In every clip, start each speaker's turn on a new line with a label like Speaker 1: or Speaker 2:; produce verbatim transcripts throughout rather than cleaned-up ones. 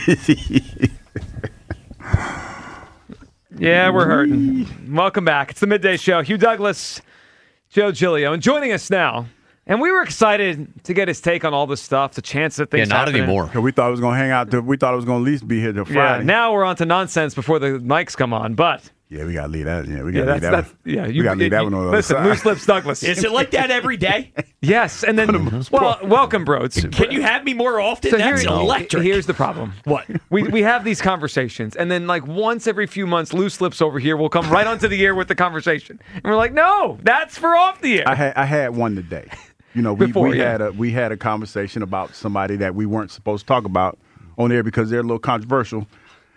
Speaker 1: Yeah, we're hurting. Welcome back. It's the Midday Show. Hugh Douglas, Joe Giglio, and joining us now. And we were excited to get his take on all this stuff, the chance that things
Speaker 2: Yeah, not
Speaker 1: happening.
Speaker 2: anymore.
Speaker 3: We thought it was going to hang out. To, we thought it was going to at least be here till Friday.
Speaker 1: Yeah, now we're on to nonsense before the mics come on, but...
Speaker 3: Yeah, we got to leave that. Yeah, we got
Speaker 1: Yeah,
Speaker 3: to leave
Speaker 1: that's,
Speaker 3: that
Speaker 1: that's,
Speaker 3: one.
Speaker 1: yeah, you,
Speaker 3: we got to leave that
Speaker 1: you,
Speaker 3: one on the
Speaker 1: Listen,
Speaker 3: other
Speaker 1: Loose
Speaker 3: side.
Speaker 1: Lips Douglas.
Speaker 4: Is it like that every day?
Speaker 1: Yes, and then, well, welcome, Broads.
Speaker 4: Can you have me more often?
Speaker 1: So
Speaker 4: That's
Speaker 1: here-
Speaker 4: electric.
Speaker 1: Here's the problem.
Speaker 4: What?
Speaker 1: We we have these conversations, and then like once every few months, Loose Lips over here will come right onto the air with the conversation, and we're like, no, that's for off the air.
Speaker 3: I had I had one today. You know, we,
Speaker 1: Before,
Speaker 3: we
Speaker 1: yeah.
Speaker 3: had a we had a conversation about somebody that we weren't supposed to talk about on air because they're a little controversial,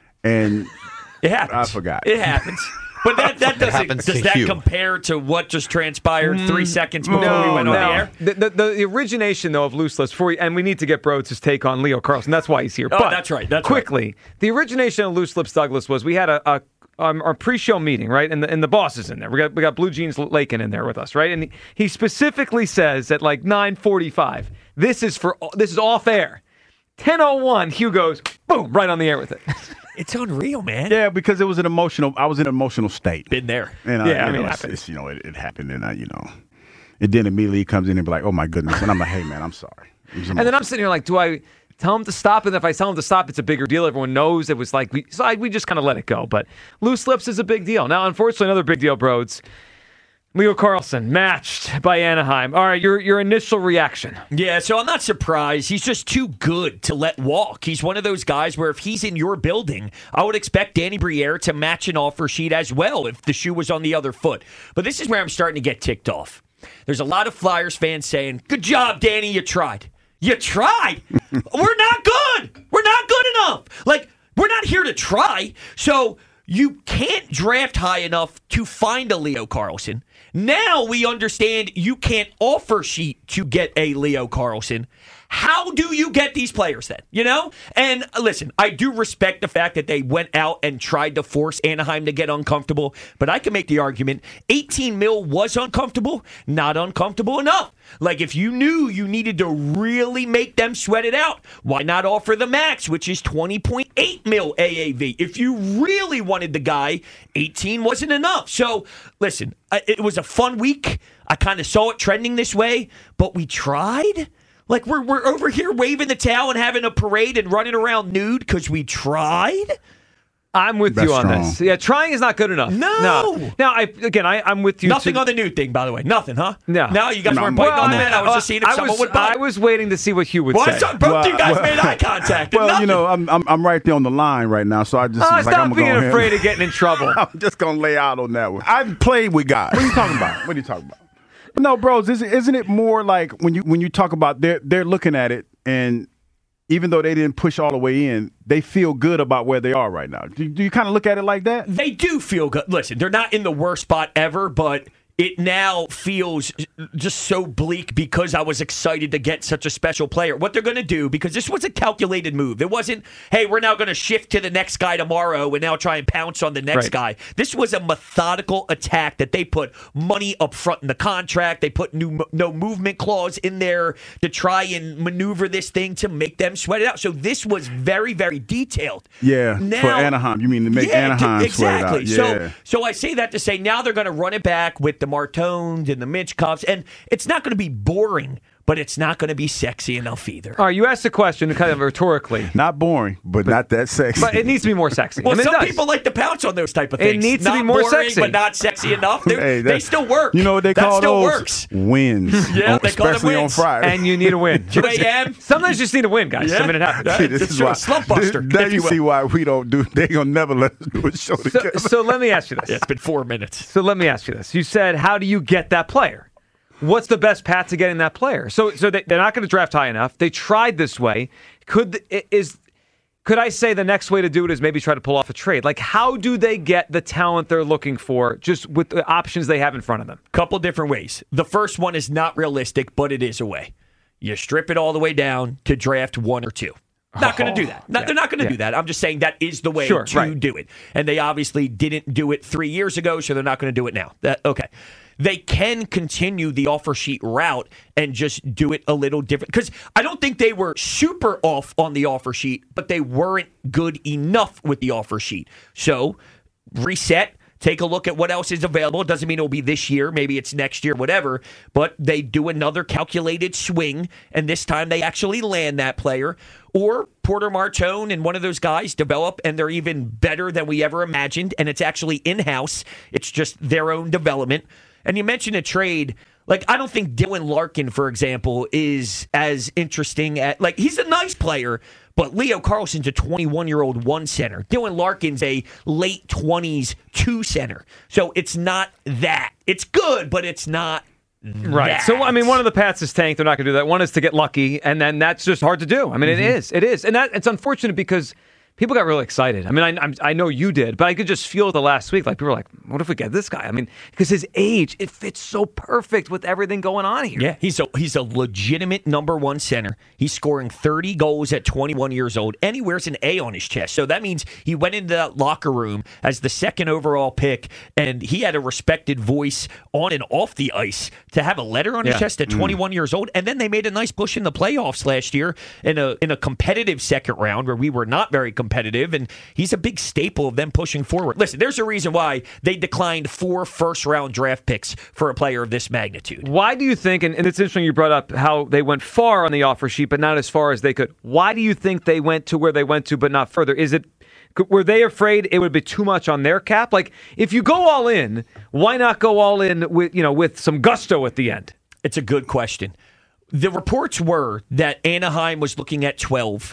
Speaker 3: and
Speaker 4: It happens.
Speaker 3: I forgot.
Speaker 4: It happens. But that, that doesn't.
Speaker 2: happens
Speaker 4: Does
Speaker 2: to
Speaker 4: that
Speaker 2: Hugh.
Speaker 4: compare to what just transpired three seconds before we went on the air?
Speaker 1: The, the, the origination, though, of Loose Lips, before we, and we need to get Broads' take on Leo Carlson. That's why he's here.
Speaker 4: Oh,
Speaker 1: but
Speaker 4: that's right, that's
Speaker 1: quickly, the origination of Loose Lips Douglas was we had a, a um, our pre-show meeting, right? And the, and the boss is in there. We got we got Blue Jeans Lakin in there with us, right? And he, he specifically says at like nine forty-five, this is for this is off air. ten oh one, Hugh goes, boom, right on the air with it.
Speaker 4: It's unreal, man.
Speaker 3: yeah, because it was an emotional. I was in an emotional state.
Speaker 4: Been there.
Speaker 3: And
Speaker 1: Yeah, I
Speaker 3: you
Speaker 1: mean,
Speaker 3: know,
Speaker 1: it
Speaker 3: it's,
Speaker 1: happens.
Speaker 3: it's, you know, it, it happened, and I, you know, it then immediately comes in and be like, "Oh my goodness," and I'm like, "Hey, man, I'm sorry." It was
Speaker 1: And then I'm
Speaker 3: emotional.
Speaker 1: sitting here like, do I tell him to stop? And if I tell him to stop, it's a bigger deal. Everyone knows it was like, we, so I, we just kind of let it go. But Loose Lips is a big deal. Now, unfortunately, another big deal, Broads. Leo Carlson, matched by Anaheim. All right, your your initial reaction.
Speaker 4: Yeah, so I'm not surprised. He's just too good to let walk. He's one of those guys where if he's in your building, I would expect Danny Briere to match an offer sheet as well if the shoe was on the other foot. But this is where I'm starting to get ticked off. There's a lot of Flyers fans saying, good job, Danny, you tried. You tried? We're not good. We're not good enough. Like, we're not here to try. So you can't draft high enough to find a Leo Carlson. Now we understand you can't offer sheet to get a Leo Carlson. How do you get these players then? You know? And uh, listen, I do respect the fact that they went out and tried to force Anaheim to get uncomfortable, but I can make the argument eighteen mil was uncomfortable, not uncomfortable enough. Like if you knew you needed to really make them sweat it out, why not offer the max, which is twenty point eight mil A A V? If you really wanted the guy, eighteen wasn't enough. So listen, I- it was a fun week. I kind of saw it trending this way, but we tried. Like, we're we're over here waving the towel and having a parade and running around nude because we tried?
Speaker 1: I'm with
Speaker 3: That's
Speaker 1: you on
Speaker 3: strong.
Speaker 1: this. Yeah, trying is not good enough.
Speaker 4: No.
Speaker 1: no. Now, I again, I, I'm with you.
Speaker 4: Nothing
Speaker 1: to,
Speaker 4: on the nude thing, by the way. Nothing, huh?
Speaker 1: No.
Speaker 4: No, you guys
Speaker 3: No,
Speaker 4: weren't biting
Speaker 3: well,
Speaker 4: on
Speaker 3: I
Speaker 4: that? I was just seeing if
Speaker 1: I
Speaker 4: someone
Speaker 1: was,
Speaker 4: would bite.
Speaker 1: I was waiting to see what Hugh would
Speaker 4: well,
Speaker 1: say.
Speaker 4: I saw, both
Speaker 3: Well,
Speaker 4: you guys
Speaker 3: well-
Speaker 4: made eye contact. and
Speaker 3: Well,
Speaker 4: nothing.
Speaker 3: you know, I'm, I'm I'm right there on the line right now, so I just
Speaker 1: Oh,
Speaker 3: was like,
Speaker 1: stop
Speaker 3: I'm
Speaker 1: being
Speaker 3: gonna go
Speaker 1: afraid
Speaker 3: ahead.
Speaker 1: of getting in trouble.
Speaker 3: I'm just gonna lay out on that one. I've played with guys. What are you talking about? What are you talking about? But no, bros, isn't isn't it more like when you when you talk about they're they're looking at it, and even though they didn't push all the way in, they feel good about where they are right now. Do, do you kind of look at it like that?
Speaker 4: They do feel good. Listen, they're not in the worst spot ever, but it now feels just so bleak because I was excited to get such a special player. What they're going to do, because this was a calculated move. It wasn't, hey, we're now going to shift to the next guy tomorrow and now try and pounce on the next
Speaker 1: Right.
Speaker 4: guy. This was a methodical attack that they put money up front in the contract. They put new no movement clause in there to try and maneuver this thing to make them sweat it out. So this was very, very detailed.
Speaker 3: Yeah,
Speaker 4: Now-
Speaker 3: for Anaheim. You mean to make
Speaker 4: yeah,
Speaker 3: Anaheim
Speaker 4: d-
Speaker 3: sweat it out?
Speaker 4: exactly.
Speaker 3: Yeah.
Speaker 4: So, so I say that to say now they're going to run it back with the Martones and the Mitchkovs, and it's not going to be boring, but it's not going to be sexy enough either.
Speaker 1: All right, you asked the question kind of rhetorically,
Speaker 3: Not boring, but, not that sexy.
Speaker 1: but it needs to be more sexy.
Speaker 4: Well,
Speaker 1: I mean, it
Speaker 4: some
Speaker 1: does.
Speaker 4: people like to pounce on those type of
Speaker 1: It
Speaker 4: things.
Speaker 1: needs to
Speaker 4: not
Speaker 1: be more
Speaker 4: boring,
Speaker 1: sexy.
Speaker 4: but not sexy enough. They're-
Speaker 3: Hey,
Speaker 4: they
Speaker 3: that-
Speaker 4: still work.
Speaker 3: You know what they
Speaker 4: that
Speaker 3: call
Speaker 4: still
Speaker 3: those?
Speaker 4: works.
Speaker 3: Wins.
Speaker 4: Yeah,
Speaker 3: On-
Speaker 4: they call them
Speaker 3: especially on
Speaker 4: wins.
Speaker 3: Friday.
Speaker 1: and you need a win.
Speaker 4: two a.m.
Speaker 1: Sometimes you just need a win, guys.
Speaker 4: Yeah.
Speaker 1: I mean, it happens.
Speaker 4: Yeah.
Speaker 3: See, this
Speaker 4: It's
Speaker 3: is
Speaker 4: true.
Speaker 3: why.
Speaker 4: Slump buster,
Speaker 3: Now
Speaker 4: if
Speaker 3: you
Speaker 4: you will.
Speaker 3: see why we don't do. They gonna never let us do a show
Speaker 1: So,
Speaker 3: together.
Speaker 1: so let me ask you this.
Speaker 4: Yeah, it's been four minutes.
Speaker 1: So let me ask you this. You said, how do you get that player? What's the best path to getting that player? So, so they, they're not going to draft high enough. They tried this way. Could is could I say the next way to do it is maybe try to pull off a trade? Like, how do they get the talent they're looking for just with the options they have in front of them?
Speaker 4: Couple different ways. The first one is not realistic, but it is a way. You strip it all the way down to draft one or two. Not going to do that. No,
Speaker 1: yeah,
Speaker 4: they're not going to
Speaker 1: yeah.
Speaker 4: do that. I'm just saying that is the way
Speaker 1: Sure,
Speaker 4: to
Speaker 1: right.
Speaker 4: do it. And they obviously didn't do it three years ago, so they're not going to do it now. That okay. they can continue the offer sheet route and just do it a little different. Because I don't think they were super off on the offer sheet, but they weren't good enough with the offer sheet. So reset. Take a look at what else is available. It doesn't mean it'll be this year. Maybe it's next year, whatever. But they do another calculated swing, and this time they actually land that player. Or Porter Martone and one of those guys develop, and they're even better than we ever imagined, and it's actually in-house. It's just their own development. And you mentioned a trade. Like, I don't think Dylan Larkin, for example, is as interesting at, like, he's a nice player, but Leo Carlson's a twenty-one-year-old one center. Dylan Larkin's a late twenties two center. So it's not that. It's good, but it's not
Speaker 1: Right.
Speaker 4: that.
Speaker 1: So, I mean, one of the paths is tank. They're not going to do that. One is to get lucky, and then that's just hard to do. I mean, mm-hmm. it is. It is. And that it's unfortunate because people got really excited. I mean, I, I'm, I know you did, but I could just feel the last week. Like, people were like, what if we get this guy? I mean, because his age, it fits so perfect with everything going on here.
Speaker 4: Yeah, he's a, he's a legitimate number one center. He's scoring thirty goals at twenty-one years old, and he wears an A on his chest. So that means he went into that locker room as the second overall pick, and he had a respected voice on and off the ice to have a letter on
Speaker 1: yeah.
Speaker 4: his chest at twenty-one mm. years old. And then they made a nice push in the playoffs last year in a in a competitive second round where we were not very competitive. competitive, and he's a big staple of them pushing forward. Listen, there's a reason why they declined four first-round draft picks for a player of this magnitude.
Speaker 1: Why do you think, and, and it's interesting you brought up how they went far on the offer sheet, but not as far as they could. Why do you think they went to where they went to, but not further? Is it, were they afraid it would be too much on their cap? Like, if you go all in, why not go all in with, you know, with some gusto at the end?
Speaker 4: It's a good question. The reports were that Anaheim was looking at twelve,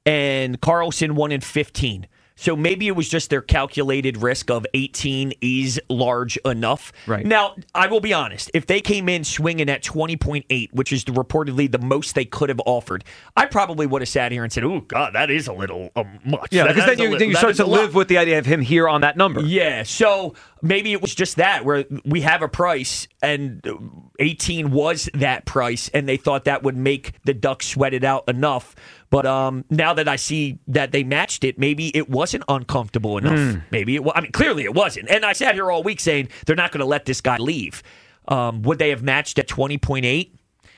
Speaker 4: and Carlson won in fifteen. So maybe it was just their calculated risk of eighteen is large enough.
Speaker 1: Right.
Speaker 4: Now, I will be honest. If they came in swinging at twenty point eight, which is the, reportedly the most they could have offered, I probably would have sat here and said, oh, God, that is a little uh, much.
Speaker 1: Yeah,
Speaker 4: that,
Speaker 1: because
Speaker 4: that
Speaker 1: then you,
Speaker 4: li-
Speaker 1: then you start to live
Speaker 4: lot.
Speaker 1: with the idea of him here on that number.
Speaker 4: Yeah, so maybe it was just that, where we have a price, and eighteen was that price, and they thought that would make the Ducks sweat it out enough. But um, now that I see that they matched it, maybe it wasn't uncomfortable enough. Mm. Maybe it was. I mean, clearly it wasn't. And I sat here all week saying they're not going to let this guy leave. Um, would they have matched at twenty point eight?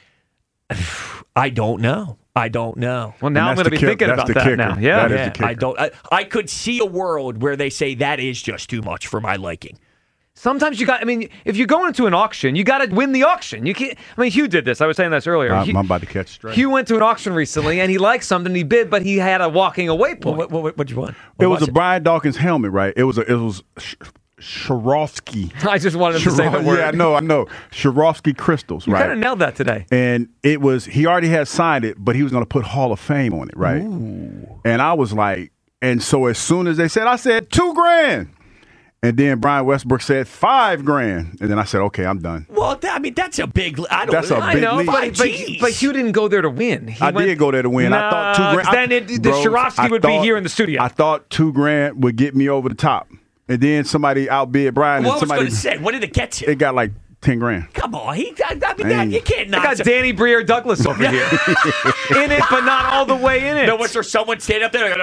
Speaker 4: I don't know. I don't know.
Speaker 1: Well, now I'm going to be
Speaker 3: kick,
Speaker 1: thinking about that
Speaker 3: kicker.
Speaker 1: now. Yeah,
Speaker 3: that
Speaker 4: yeah
Speaker 3: is the
Speaker 4: I don't. I, I could see a world where they say that is just too much for my liking.
Speaker 1: Sometimes you got, I mean, if you go into an auction, you got to win the auction. You can't, I mean, Hugh did this. I was saying this earlier.
Speaker 3: I'm,
Speaker 1: Hugh,
Speaker 3: I'm about to catch straight.
Speaker 1: Hugh went to an auction recently, and he liked something. He bid, but he had a walking away point.
Speaker 4: What, what, what'd you want?
Speaker 3: It
Speaker 4: What
Speaker 3: was, was a it? Brian Dawkins helmet, right? It was a, it was Sh- Swarovski.
Speaker 1: I just wanted him to say the word.
Speaker 3: Yeah, I know, I know. Swarovski crystals,
Speaker 1: you
Speaker 3: right?
Speaker 1: You kind of nailed that today.
Speaker 3: And it was, he already had signed it, but he was going to put Hall of Fame on it, right? Ooh. And I was like, and so as soon as they said, I said, two grand. And then Brian Westbrook said five grand, and then I said, "Okay, I'm done."
Speaker 4: Well, that, I mean, that's a big. I don't.
Speaker 3: That's a
Speaker 4: I
Speaker 3: big
Speaker 4: know,
Speaker 3: leap.
Speaker 1: But, but, but Hugh didn't go there to win. He
Speaker 3: I
Speaker 1: went,
Speaker 3: did go there to win.
Speaker 1: Nah,
Speaker 3: I thought two grand.
Speaker 1: Then it, the
Speaker 3: bros,
Speaker 1: Swarovski would
Speaker 3: thought,
Speaker 1: be here in the studio.
Speaker 3: I thought two grand would get me over the top, and then somebody outbid Brian.
Speaker 4: Well,
Speaker 3: and somebody,
Speaker 4: I was going to say, what did it get to?
Speaker 3: It got like ten grand.
Speaker 4: Come on, he. I, I mean, that, you can't not.
Speaker 1: I got Danny Briere Douglas over here in it, but not all the way in it.
Speaker 4: No, was there someone stand up there?
Speaker 3: No,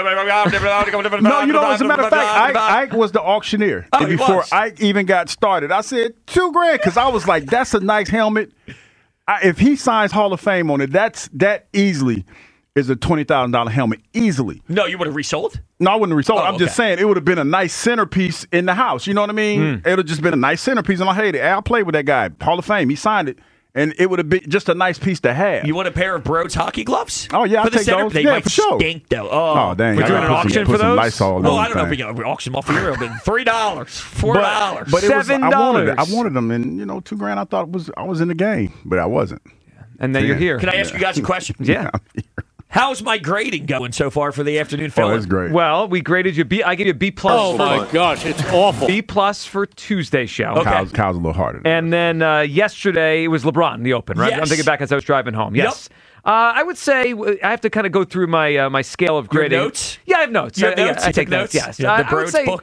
Speaker 3: you know, as a matter of fact, Ike, Ike was the auctioneer.
Speaker 4: Oh,
Speaker 3: and before
Speaker 4: was.
Speaker 3: Ike even got started, I said two grand because I was like, "That's a nice helmet." I, if he signs Hall of Fame on it, that's that easily is a twenty thousand dollar helmet easily.
Speaker 4: No, you would have resold.
Speaker 3: No, I wouldn't have resold.
Speaker 4: Oh,
Speaker 3: I'm
Speaker 4: okay.
Speaker 3: just saying it would have been a nice centerpiece in the house. You know what I mean? Mm. It would have just been a nice centerpiece. And I hated it. I played with that guy, Hall of Fame. He signed it. And it would have been just a nice piece to have.
Speaker 4: You want a pair of Broads hockey gloves?
Speaker 3: Oh, yeah, I'll
Speaker 4: for the
Speaker 3: take
Speaker 4: center?
Speaker 3: those.
Speaker 4: They
Speaker 3: yeah,
Speaker 4: might
Speaker 3: for sure.
Speaker 4: stink, though. Oh,
Speaker 3: oh dang.
Speaker 1: We're doing an auction for those?
Speaker 3: Lysol
Speaker 4: well, I don't know if we can auction them off here. But three dollars, four dollars,
Speaker 3: but, but
Speaker 1: seven dollars.
Speaker 3: I wanted, it. I wanted them. And, you know, two grand, I thought it was I was in the game. But I wasn't.
Speaker 1: And then
Speaker 3: yeah.
Speaker 1: you're here.
Speaker 4: Can I ask you guys a question?
Speaker 1: Yeah.
Speaker 4: How's my grading going so far for the afternoon film?
Speaker 3: Oh, that's great.
Speaker 1: Well, we graded you B. I gave you a B plus.
Speaker 2: Oh
Speaker 1: for,
Speaker 2: my gosh, it's awful.
Speaker 1: B plus for Tuesday's show.
Speaker 4: Okay.
Speaker 3: Kyle's, Kyle's a little harder.
Speaker 1: And then uh, yesterday it was LeBron, the Open, right?
Speaker 4: Yes.
Speaker 1: I'm thinking back as I was driving home. Yes.
Speaker 4: Yep.
Speaker 1: Uh, I would say I have to kind of go through my uh, my scale of
Speaker 4: Your
Speaker 1: grading.
Speaker 4: notes?
Speaker 1: Yeah, I have notes.
Speaker 4: You have
Speaker 1: I,
Speaker 4: notes?
Speaker 1: I, I
Speaker 4: You
Speaker 1: take
Speaker 4: take
Speaker 1: notes.
Speaker 4: notes?
Speaker 1: Yes.
Speaker 4: Yeah,
Speaker 1: uh,
Speaker 4: the
Speaker 1: I would
Speaker 4: Broads
Speaker 1: say,
Speaker 4: book?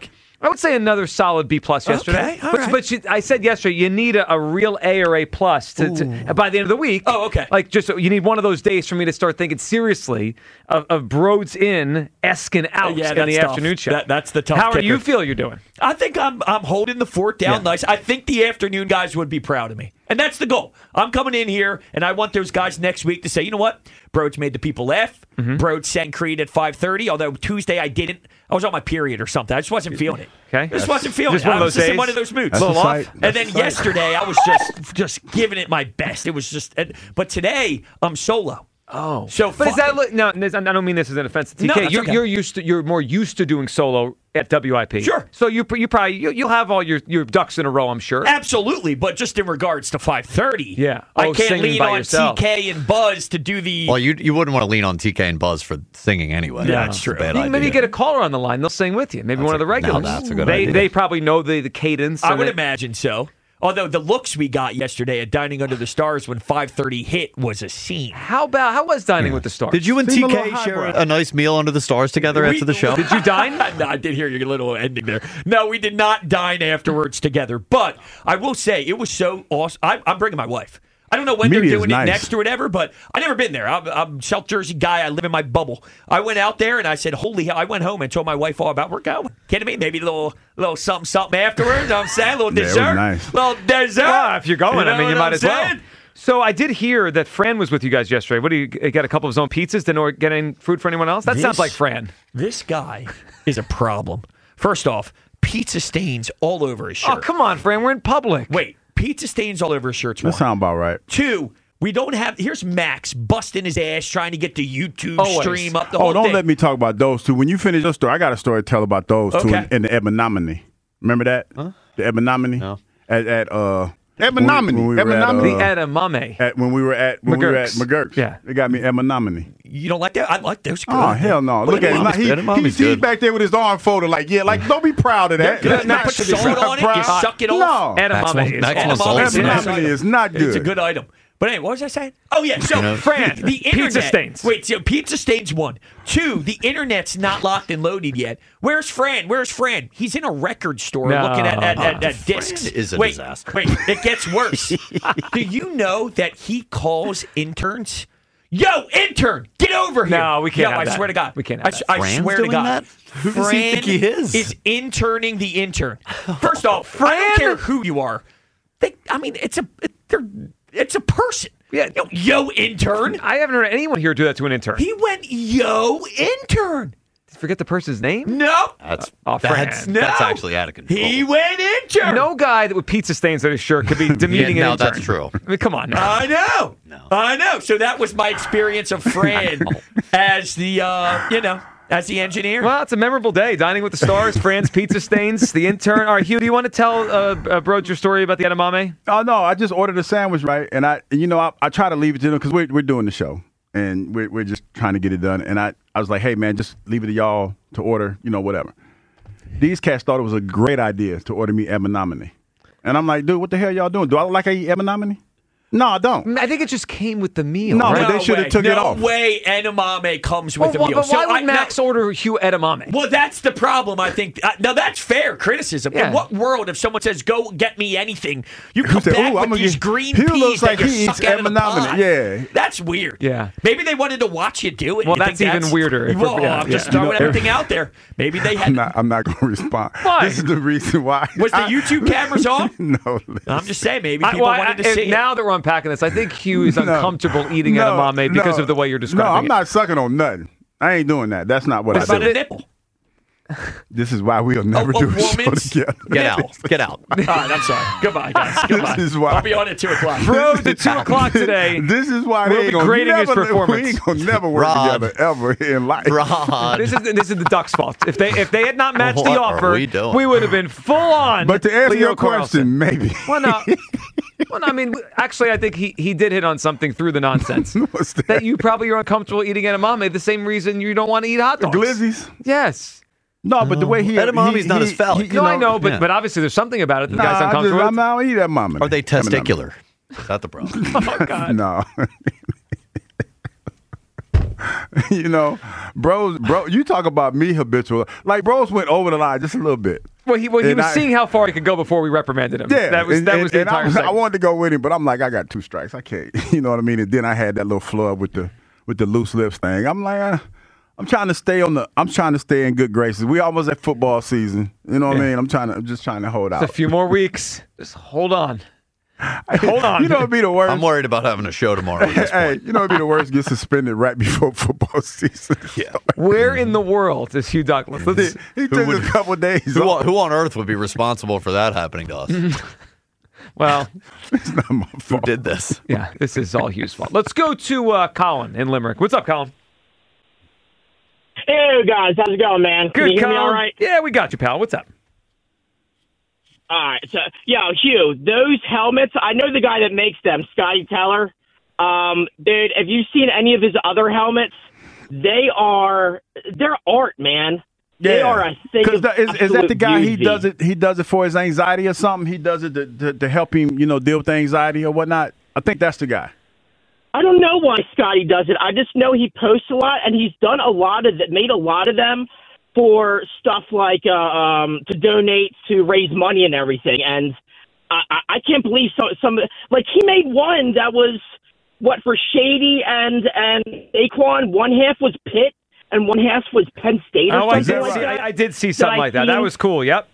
Speaker 1: I would say another solid B plus yesterday.
Speaker 4: Okay, all
Speaker 1: but
Speaker 4: right.
Speaker 1: but you, I said yesterday you need a, a real A or A plus to, to by the end of the week.
Speaker 4: Oh, okay.
Speaker 1: Like just you need one of those days for me to start thinking seriously of, of Broads in, Eskin out
Speaker 4: Yeah,
Speaker 1: in
Speaker 4: that's
Speaker 1: the
Speaker 4: tough.
Speaker 1: afternoon show.
Speaker 4: That- that's the tough
Speaker 1: How are
Speaker 4: kicker.
Speaker 1: you feel you're doing?
Speaker 4: I think I'm I'm holding the fort down
Speaker 1: Yeah.
Speaker 4: nice. I think the afternoon guys would be proud of me. And that's the goal. I'm coming in here, and I want those guys next week to say, you know what? Broads made the people laugh.
Speaker 1: Mm-hmm.
Speaker 4: Broads sang Creed at five thirty, although Tuesday I didn't. I was on my period or something. I just wasn't feeling it.
Speaker 1: Okay.
Speaker 4: I just wasn't feeling
Speaker 1: Just
Speaker 4: it.
Speaker 1: one of
Speaker 4: I was
Speaker 1: those
Speaker 4: just in
Speaker 1: days?
Speaker 4: one of those moods.
Speaker 3: That's a
Speaker 1: little off.
Speaker 3: sight.
Speaker 4: And
Speaker 3: That's
Speaker 4: then
Speaker 3: a sight.
Speaker 4: yesterday, I was just just giving it my best. It was just, but today I'm solo.
Speaker 1: Oh,
Speaker 4: So
Speaker 1: but is
Speaker 4: fu-
Speaker 1: that li- no? this- I don't mean this as an offense to T K.
Speaker 4: No, that's
Speaker 1: you're,
Speaker 4: okay.
Speaker 1: you're used to you're more used to doing solo at W I P.
Speaker 4: Sure.
Speaker 1: So you you probably you, you'll have all your, your ducks in a row. I'm sure.
Speaker 4: Absolutely, but just in regards to five thirty,
Speaker 1: Yeah.
Speaker 4: I
Speaker 1: Oh,
Speaker 4: can't
Speaker 1: singing
Speaker 4: lean
Speaker 1: by
Speaker 4: on
Speaker 1: yourself.
Speaker 4: T K and Buzz to do the.
Speaker 2: Well, you you wouldn't want to lean on T K and Buzz for singing anyway.
Speaker 4: Yeah, that's
Speaker 2: It's
Speaker 4: true.
Speaker 2: a bad
Speaker 1: You-
Speaker 2: idea.
Speaker 1: maybe get a caller on the line. They'll sing with you. Maybe one of the
Speaker 2: a- now
Speaker 1: regulars.
Speaker 2: that's a good
Speaker 1: they
Speaker 2: idea.
Speaker 1: they probably know the, the cadence.
Speaker 4: I
Speaker 1: and
Speaker 4: would
Speaker 1: it-
Speaker 4: imagine so. Although the looks we got yesterday at Dining Under the Stars when five thirty hit was a scene.
Speaker 1: How about how was dining with the stars?
Speaker 2: Did you and
Speaker 3: Seem a
Speaker 2: T
Speaker 3: little
Speaker 2: K share
Speaker 3: highbrow.
Speaker 2: a nice meal under the stars together
Speaker 4: We-
Speaker 2: after the show?
Speaker 1: Did you dine?
Speaker 4: No, I did hear your little ending there. No, we did not dine afterwards together. But I will say it was so awesome. I, I'm bringing my wife. I don't know when
Speaker 3: Media
Speaker 4: they're
Speaker 3: is
Speaker 4: doing
Speaker 3: nice.
Speaker 4: it next or whatever, but I've never been there. I'm, I'm a South Jersey guy. I live in my bubble. I went out there and I said, holy hell. I went home and told my wife all about we're going. Kidding me? Maybe a little little something something afterwards. You know what I'm saying? A little
Speaker 3: Yeah, it was
Speaker 4: dessert.
Speaker 3: nice.
Speaker 4: little dessert.
Speaker 1: Well, if you're going,
Speaker 4: You know
Speaker 1: I mean, you
Speaker 4: what
Speaker 1: might
Speaker 4: I'm
Speaker 1: as well.
Speaker 4: saying?
Speaker 1: So I did hear that Fran was with you guys yesterday. What do you get? A couple of his own pizzas? Didn't get any food for anyone else? That sounds
Speaker 4: This-
Speaker 1: like Fran.
Speaker 4: This guy is a problem. First off, pizza stains all over his shirt.
Speaker 1: Oh, come on, Fran. We're in public.
Speaker 4: Wait, pizza stains all over his shirt's
Speaker 3: That
Speaker 4: one.
Speaker 3: sound about right.
Speaker 4: Two, we don't have. Here's Max busting his ass trying to get the YouTube
Speaker 1: Always.
Speaker 4: stream up the
Speaker 3: Oh,
Speaker 4: whole
Speaker 3: don't
Speaker 4: thing.
Speaker 3: let me talk about those two. When you finish your story, I got a story to tell about those two
Speaker 4: Okay.
Speaker 3: in, in the Ebonamini. Remember that? The Ebonamini?
Speaker 2: No.
Speaker 3: At, at uh
Speaker 5: Ebonamini.
Speaker 3: when we- when we were at,
Speaker 5: Ebonamini.
Speaker 1: The
Speaker 3: uh,
Speaker 1: edamame.
Speaker 3: at when we were at when we were at
Speaker 1: McGurk's.
Speaker 3: McGurk's.
Speaker 1: Yeah.
Speaker 3: They got me Ebonamini.
Speaker 4: You don't like that? I like those.
Speaker 3: Oh hell no! Look at him.
Speaker 2: Edamame's
Speaker 3: He,
Speaker 2: good. Edamame's
Speaker 3: he's, he's
Speaker 2: good.
Speaker 3: back there with his arm folded, like yeah, like don't be proud of that.
Speaker 4: You
Speaker 3: That's
Speaker 4: not
Speaker 3: not
Speaker 4: put
Speaker 3: should be
Speaker 4: salt
Speaker 3: proud.
Speaker 4: on it. You suck it off.
Speaker 3: No,
Speaker 1: Edamame is
Speaker 2: Maximum
Speaker 1: awesome.
Speaker 2: salt.
Speaker 3: Ebonamini is not good.
Speaker 4: It's a good item. But anyway, what was I saying? Oh yeah, so
Speaker 2: know,
Speaker 1: Fran,
Speaker 4: the, the internet.
Speaker 1: pizza stains.
Speaker 4: Wait, so pizza stains one. Two, the internet's not locked and loaded yet. Where's Fran? Where's Fran? He's in a record store
Speaker 1: No.
Speaker 4: looking at at, at, at
Speaker 2: Fran
Speaker 4: discs.
Speaker 2: is a
Speaker 4: wait,
Speaker 2: disaster.
Speaker 4: wait, it gets worse. Do you know that he calls interns? Yo, intern, get over here!
Speaker 1: No, we can't
Speaker 4: Yo,
Speaker 1: have
Speaker 4: I
Speaker 1: that.
Speaker 4: swear to God,
Speaker 1: We can't have
Speaker 4: I,
Speaker 1: that.
Speaker 4: I
Speaker 2: Fran's
Speaker 4: swear to
Speaker 2: doing
Speaker 4: God,
Speaker 2: that? Who does he think he is?
Speaker 4: Is interning the intern. First off, I
Speaker 1: Fran?
Speaker 4: don't care who you are. They, I mean, it's a it, they're, it's a person.
Speaker 1: Yeah.
Speaker 4: Yo, yo, intern.
Speaker 1: I haven't heard anyone here do that to an intern.
Speaker 4: He went, yo, intern.
Speaker 1: Forget the person's name?
Speaker 4: No.
Speaker 2: That's
Speaker 1: Oh,
Speaker 2: that's,
Speaker 1: Fran.
Speaker 2: that's
Speaker 4: No.
Speaker 2: actually out of control.
Speaker 4: He went intern.
Speaker 1: No guy that with pizza stains on his shirt could be demeaning
Speaker 2: Yeah, no,
Speaker 1: an intern.
Speaker 2: that's true.
Speaker 1: I mean, come on now.
Speaker 4: I know.
Speaker 2: No.
Speaker 4: I know. So that was my experience of Fran as the, uh, you know, as the engineer.
Speaker 1: Well, it's a memorable day. Dining with the Stars, Fran's Pizza Stains, the intern. All right, Hugh, do you want to tell uh, uh, Broad your story about the edamame?
Speaker 3: Oh no, I just ordered a sandwich, right? And I, and, you know, I, I try to leave it to them because we're we're doing the show and we're we're just trying to get it done. And I, I was like, hey man, just leave it to y'all to order, you know, whatever. These cats thought it was a great idea to order me Ebonamini, and I'm like, dude, what the hell y'all doing? Do I look like I eat Ebonamini? No, I don't.
Speaker 1: I think it just came with the meal.
Speaker 3: No,
Speaker 1: right?
Speaker 3: but they should have
Speaker 4: way.
Speaker 3: took
Speaker 4: no
Speaker 3: it off.
Speaker 4: way edamame comes
Speaker 1: Well,
Speaker 4: with
Speaker 1: why-
Speaker 4: a meal.
Speaker 1: but why
Speaker 4: So
Speaker 1: would
Speaker 4: I-
Speaker 1: Max
Speaker 4: now-
Speaker 1: order Hugh edamame?
Speaker 4: Well, that's the problem, I think. Uh, now, that's fair criticism.
Speaker 1: Yeah.
Speaker 4: In what world, if someone says, go get me anything, you come
Speaker 3: said,
Speaker 4: back
Speaker 3: "Ooh, I'm
Speaker 4: with
Speaker 3: gonna
Speaker 4: these
Speaker 3: get-
Speaker 4: green
Speaker 3: he
Speaker 4: peas
Speaker 3: looks
Speaker 4: that
Speaker 3: like
Speaker 4: you
Speaker 3: he
Speaker 4: suck
Speaker 3: eats
Speaker 4: out of the
Speaker 3: Ebonamini."
Speaker 4: pot?
Speaker 3: Yeah.
Speaker 4: That's weird.
Speaker 1: Yeah.
Speaker 4: Maybe they wanted to watch you do it.
Speaker 1: Well,
Speaker 4: You
Speaker 1: that's
Speaker 4: think
Speaker 1: even weirder if
Speaker 4: Whoa,
Speaker 1: we're- yeah,
Speaker 4: I'm just
Speaker 1: yeah.
Speaker 4: throwing
Speaker 3: You know,
Speaker 4: everything out there. Maybe they had...
Speaker 3: I'm not. I'm not going to respond.
Speaker 1: Why?
Speaker 3: This is the reason why.
Speaker 4: Was the
Speaker 3: I-
Speaker 4: YouTube cameras on?
Speaker 3: No.
Speaker 4: I'm just saying, maybe
Speaker 1: I-
Speaker 4: people
Speaker 1: well, I-
Speaker 4: wanted to
Speaker 1: if-
Speaker 4: see it.
Speaker 1: now that we're unpacking this, I think Hugh is
Speaker 3: No.
Speaker 1: uncomfortable eating
Speaker 3: No,
Speaker 1: edamame because
Speaker 3: no,
Speaker 1: of the way you're describing
Speaker 3: No, I'm
Speaker 1: it.
Speaker 3: not sucking on nothing. I ain't doing that. That's not what
Speaker 4: What
Speaker 3: I
Speaker 4: about
Speaker 3: do.
Speaker 4: a nipple?
Speaker 3: This is why we'll never
Speaker 4: A- a
Speaker 3: do a show
Speaker 4: woman's-
Speaker 3: together.
Speaker 2: Get out. Get out.
Speaker 4: All right, I'm sorry. Goodbye, guys. Goodbye.
Speaker 3: This is why-
Speaker 4: I'll be on at two o'clock.
Speaker 1: Broad at two o'clock today.
Speaker 3: This is why
Speaker 1: We'll
Speaker 3: they
Speaker 1: be
Speaker 3: ain't gonna
Speaker 1: grading his
Speaker 3: never,
Speaker 1: performance.
Speaker 3: We ain't gonna never work
Speaker 2: Rod.
Speaker 3: together ever in life.
Speaker 2: Rod.
Speaker 1: This is this is the Ducks' fault. If they if they had not matched
Speaker 2: What
Speaker 1: the
Speaker 2: are
Speaker 1: offer,
Speaker 2: we doing?
Speaker 1: would have been full on.
Speaker 3: But to answer
Speaker 1: Leo
Speaker 3: your
Speaker 1: Carlson.
Speaker 3: question, maybe.
Speaker 1: Well, no. Well, no, I mean, actually, I think he, he did hit on something through the nonsense.
Speaker 3: What's that?
Speaker 1: that you probably are uncomfortable eating edamame, the same reason you don't want to eat hot dogs.
Speaker 3: Glizzies?
Speaker 1: Yes.
Speaker 3: No, but the way he
Speaker 2: Edamame's
Speaker 3: he-
Speaker 2: not
Speaker 3: he-
Speaker 2: as phallic.
Speaker 3: he-
Speaker 1: No,
Speaker 3: you
Speaker 1: I know, but
Speaker 2: yeah.
Speaker 1: but obviously there's something about it that the
Speaker 3: Nah,
Speaker 1: guy's
Speaker 3: I just,
Speaker 1: uncomfortable
Speaker 3: I'm
Speaker 1: with.
Speaker 3: not eat that mama.
Speaker 2: Are they testicular? Is that the problem?
Speaker 1: Oh, God.
Speaker 3: No. you know, bros, bro, you talk about me habitual. Like, bros went over the line just a little bit.
Speaker 1: Well, he, well, he
Speaker 3: And
Speaker 1: was
Speaker 3: I-
Speaker 1: seeing how far he could go before we reprimanded him.
Speaker 3: Yeah,
Speaker 1: that was
Speaker 3: and,
Speaker 1: that
Speaker 3: and-
Speaker 1: was the
Speaker 3: and
Speaker 1: entire
Speaker 3: I, was, I
Speaker 1: segment.
Speaker 3: wanted to go with him, but I'm like, I got two strikes. I can't. You know what I mean? And then I had that little flub with the with the loose lips thing. I'm like, uh, I'm trying to stay on the. I'm trying to stay in good graces. We almost at football season. You know what I
Speaker 1: Yeah.
Speaker 3: mean? I'm trying to. I'm just trying to hold out.
Speaker 1: It's a few more weeks. Just hold on. Hold on.
Speaker 3: You know, it'd be the worst.
Speaker 2: I'm worried about having a show tomorrow at this
Speaker 3: Hey,
Speaker 2: point.
Speaker 3: you know, it'd be the worst. Get suspended right before football season.
Speaker 2: Yeah.
Speaker 1: Where in the world is Hugh Douglas? Let's,
Speaker 3: He took
Speaker 2: would-
Speaker 3: a couple days
Speaker 2: Who,
Speaker 3: off.
Speaker 2: on- who on earth would be responsible for that happening to us?
Speaker 1: well,
Speaker 3: It's not my
Speaker 2: Who
Speaker 3: fault.
Speaker 2: did this?
Speaker 1: yeah, this is all Hugh's fault. Let's go to uh, Colin in Limerick. What's up, Colin?
Speaker 5: Hey guys, how's it going, man? Can
Speaker 1: Good,
Speaker 5: you hear
Speaker 1: Colin.
Speaker 5: me all right?
Speaker 1: Yeah, we got you, pal. What's up?
Speaker 5: All right. So, yeah, Hugh, those helmets. I know the guy that makes them, Scotty Teller. Um, dude, have you seen any of his other helmets? They are they're art, man. They are a thing.
Speaker 3: Because
Speaker 5: of
Speaker 3: is, is that
Speaker 5: absolute
Speaker 3: the guy? He
Speaker 5: beauty.
Speaker 3: does it. He does it for his anxiety or something. He does it to, to, to help him, you know, deal with anxiety or whatnot. I think that's the guy.
Speaker 5: I don't know why Scotty does it. I just know he posts a lot, and he's done a lot of that, made a lot of them for stuff like uh, um, to donate to raise money and everything. And I, I, I can't believe some some like he made one that was what for Shady and and Saquon. One half was Pitt and one half was Penn State or
Speaker 1: Oh, I
Speaker 5: something
Speaker 1: did,
Speaker 5: like
Speaker 1: see,
Speaker 5: that.
Speaker 1: I, I did see something
Speaker 5: I
Speaker 1: like that. That
Speaker 5: seen?
Speaker 1: was cool. Yep.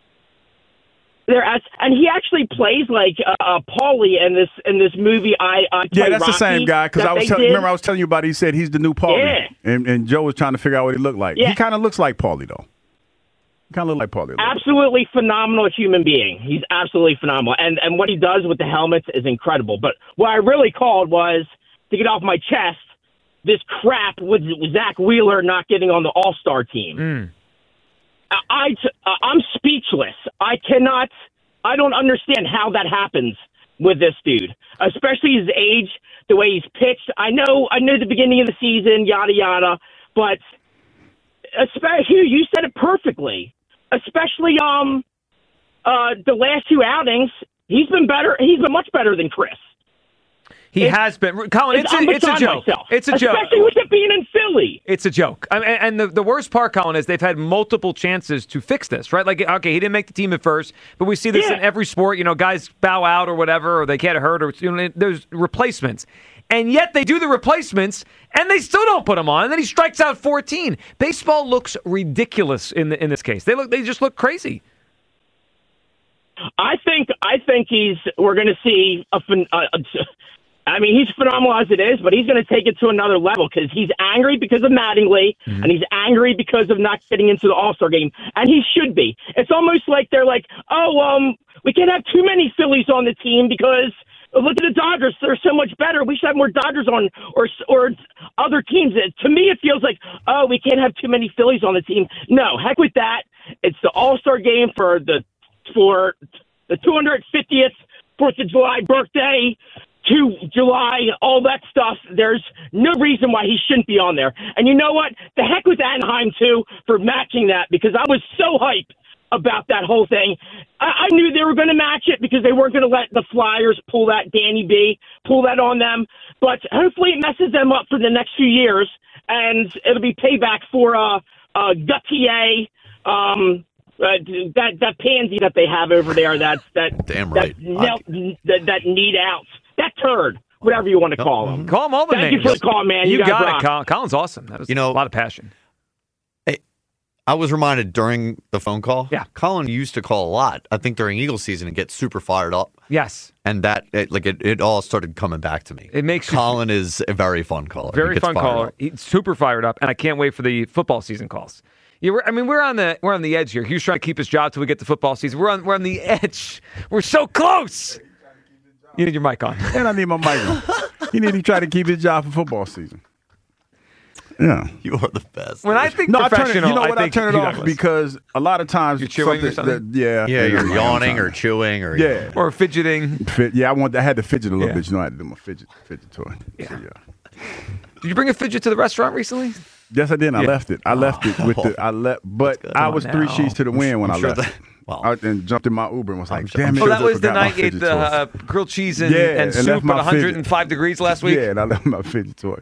Speaker 5: There, and he actually plays like uh, uh, Paulie in this in this movie. I, I
Speaker 3: Yeah,
Speaker 5: Play
Speaker 3: that's the
Speaker 5: Rocky
Speaker 3: same guy. Because
Speaker 5: that
Speaker 3: I was
Speaker 5: they
Speaker 3: tell,
Speaker 5: did.
Speaker 3: remember I was telling you about. It. He said he's the new Paulie,
Speaker 5: Yeah.
Speaker 3: and, and Joe was trying to figure out what he looked like.
Speaker 5: Yeah.
Speaker 3: He kind of looks like Paulie though. He kind of look like Paulie. a little bit.
Speaker 5: Absolutely phenomenal human being. He's absolutely phenomenal, and and what he does with the helmets is incredible. But what I really called was to get off my chest this crap with Zach Wheeler not getting on the All Star team.
Speaker 1: Mm.
Speaker 5: I, I I'm speechless. I cannot. I don't understand how that happens with this dude, especially his age, the way he's pitched. I know, I know the beginning of the season, yada yada, but especially you said it perfectly. Especially um, uh, the last two outings, he's been better. He's been much better than Chris.
Speaker 1: He
Speaker 5: It's-
Speaker 1: has been. Colin, it's,
Speaker 5: I'm
Speaker 1: a, it's a
Speaker 5: beside
Speaker 1: joke.
Speaker 5: myself.
Speaker 1: It's a joke.
Speaker 5: Especially with it being in Philly.
Speaker 1: It's a joke. I mean, and the, the worst part, Colin, is they've had multiple chances to fix this, right? Like, okay, he didn't make the team at first, but we see this
Speaker 5: Yeah.
Speaker 1: in every sport. You know, guys bow out or whatever, or they get hurt, or you know, there's replacements. And yet they do the replacements, and they still don't put him on. And then he strikes out fourteen. Baseball looks ridiculous in the, in this case. They look. They just look crazy.
Speaker 5: I think. I think he's. We're going to see a. phen- Uh, I mean, he's phenomenal as it is, but he's going to take it to another level because he's angry because of Mattingly,
Speaker 1: Mm-hmm.
Speaker 5: and he's angry because of not getting into the All-Star game, and he should be. It's almost like they're like, oh, um, we can't have too many Phillies on the team because look at the Dodgers; they're so much better. We should have more Dodgers on, or or other teams. It, to me, it feels like, oh, we can't have too many Phillies on the team. No, heck with that. It's the All-Star game for the for the two hundred fiftieth Fourth of July birthday. To July, all that stuff. There's no reason why he shouldn't be on there. And you know what? The heck with Anaheim, too, for matching that, because I was so hyped about that whole thing. I, I knew they were going to match it because they weren't going to let the Flyers pull that Danny B, pull that on them. But hopefully it messes them up for the next few years, and it'll be payback for uh, uh, Gautier, um, uh, that that pansy that they have over there. That's that
Speaker 2: Damn right.
Speaker 5: that, knelt, that, that need out. That turd, whatever you want to call him.
Speaker 1: Call him all the
Speaker 5: Thank
Speaker 1: names.
Speaker 5: you for the call, man. You
Speaker 1: You
Speaker 5: guys
Speaker 1: got
Speaker 5: rock.
Speaker 1: it, Colin. Colin's awesome. That was
Speaker 2: You know-
Speaker 1: a lot of passion.
Speaker 2: I was reminded during the phone call.
Speaker 1: Yeah.
Speaker 2: Colin used to call a lot. I think during Eagles season and get super fired up,
Speaker 1: Yes.
Speaker 2: and that it, like it, it all started coming back to me.
Speaker 1: It makes you-
Speaker 2: Colin is a very fun caller. He
Speaker 1: Very
Speaker 2: gets
Speaker 1: fun
Speaker 2: fired
Speaker 1: caller.
Speaker 2: up.
Speaker 1: He's super fired up, and I can't wait for the football season calls. Yeah, we're, I mean, we're on the we're on the edge here. Hugh's trying to keep his job till we get to football season. We're on we're on the edge. We're so close. You need your mic on.
Speaker 3: And I need my mic on. He need to try to keep his job for football season. Yeah.
Speaker 2: You are the best.
Speaker 1: When I think
Speaker 3: No, I turn it,
Speaker 1: professional,
Speaker 3: you know what? I,
Speaker 1: think
Speaker 3: turn it
Speaker 1: Hugh
Speaker 3: off
Speaker 1: Douglas.
Speaker 3: because a lot of times
Speaker 1: You're chewing or something?
Speaker 3: that- yeah.
Speaker 2: yeah, you're
Speaker 3: I'm
Speaker 2: yawning
Speaker 3: trying
Speaker 2: or
Speaker 3: to-
Speaker 2: chewing or
Speaker 3: Yeah.
Speaker 1: or fidgeting.
Speaker 3: Fit, yeah, I want. I had to fidget a little
Speaker 1: Yeah.
Speaker 3: bit. You know, I had to do my fidget fidget toy. Yeah. So, yeah.
Speaker 1: Did you bring a fidget to the restaurant recently?
Speaker 3: Yes, I did. I
Speaker 1: Yeah.
Speaker 3: left it. I left it with the. I left, but I
Speaker 1: Come on
Speaker 3: was three
Speaker 1: now.
Speaker 3: sheets to the wind when
Speaker 2: I'm
Speaker 3: I
Speaker 2: sure
Speaker 3: left.
Speaker 2: that- well.
Speaker 3: I, and jumped in my Uber and was like,
Speaker 2: sure-
Speaker 3: "Damn
Speaker 2: I'm
Speaker 3: it!"
Speaker 1: Oh,
Speaker 2: sure
Speaker 1: that
Speaker 3: I
Speaker 1: was the
Speaker 3: forgot my
Speaker 1: night you ate
Speaker 3: fidget
Speaker 1: the
Speaker 3: toy.
Speaker 1: uh, grilled cheese and,
Speaker 3: Yeah,
Speaker 1: and
Speaker 3: and
Speaker 1: soup
Speaker 3: left
Speaker 1: at
Speaker 3: my
Speaker 1: one hundred five degrees last week.
Speaker 3: Yeah, and I left my fidget toy.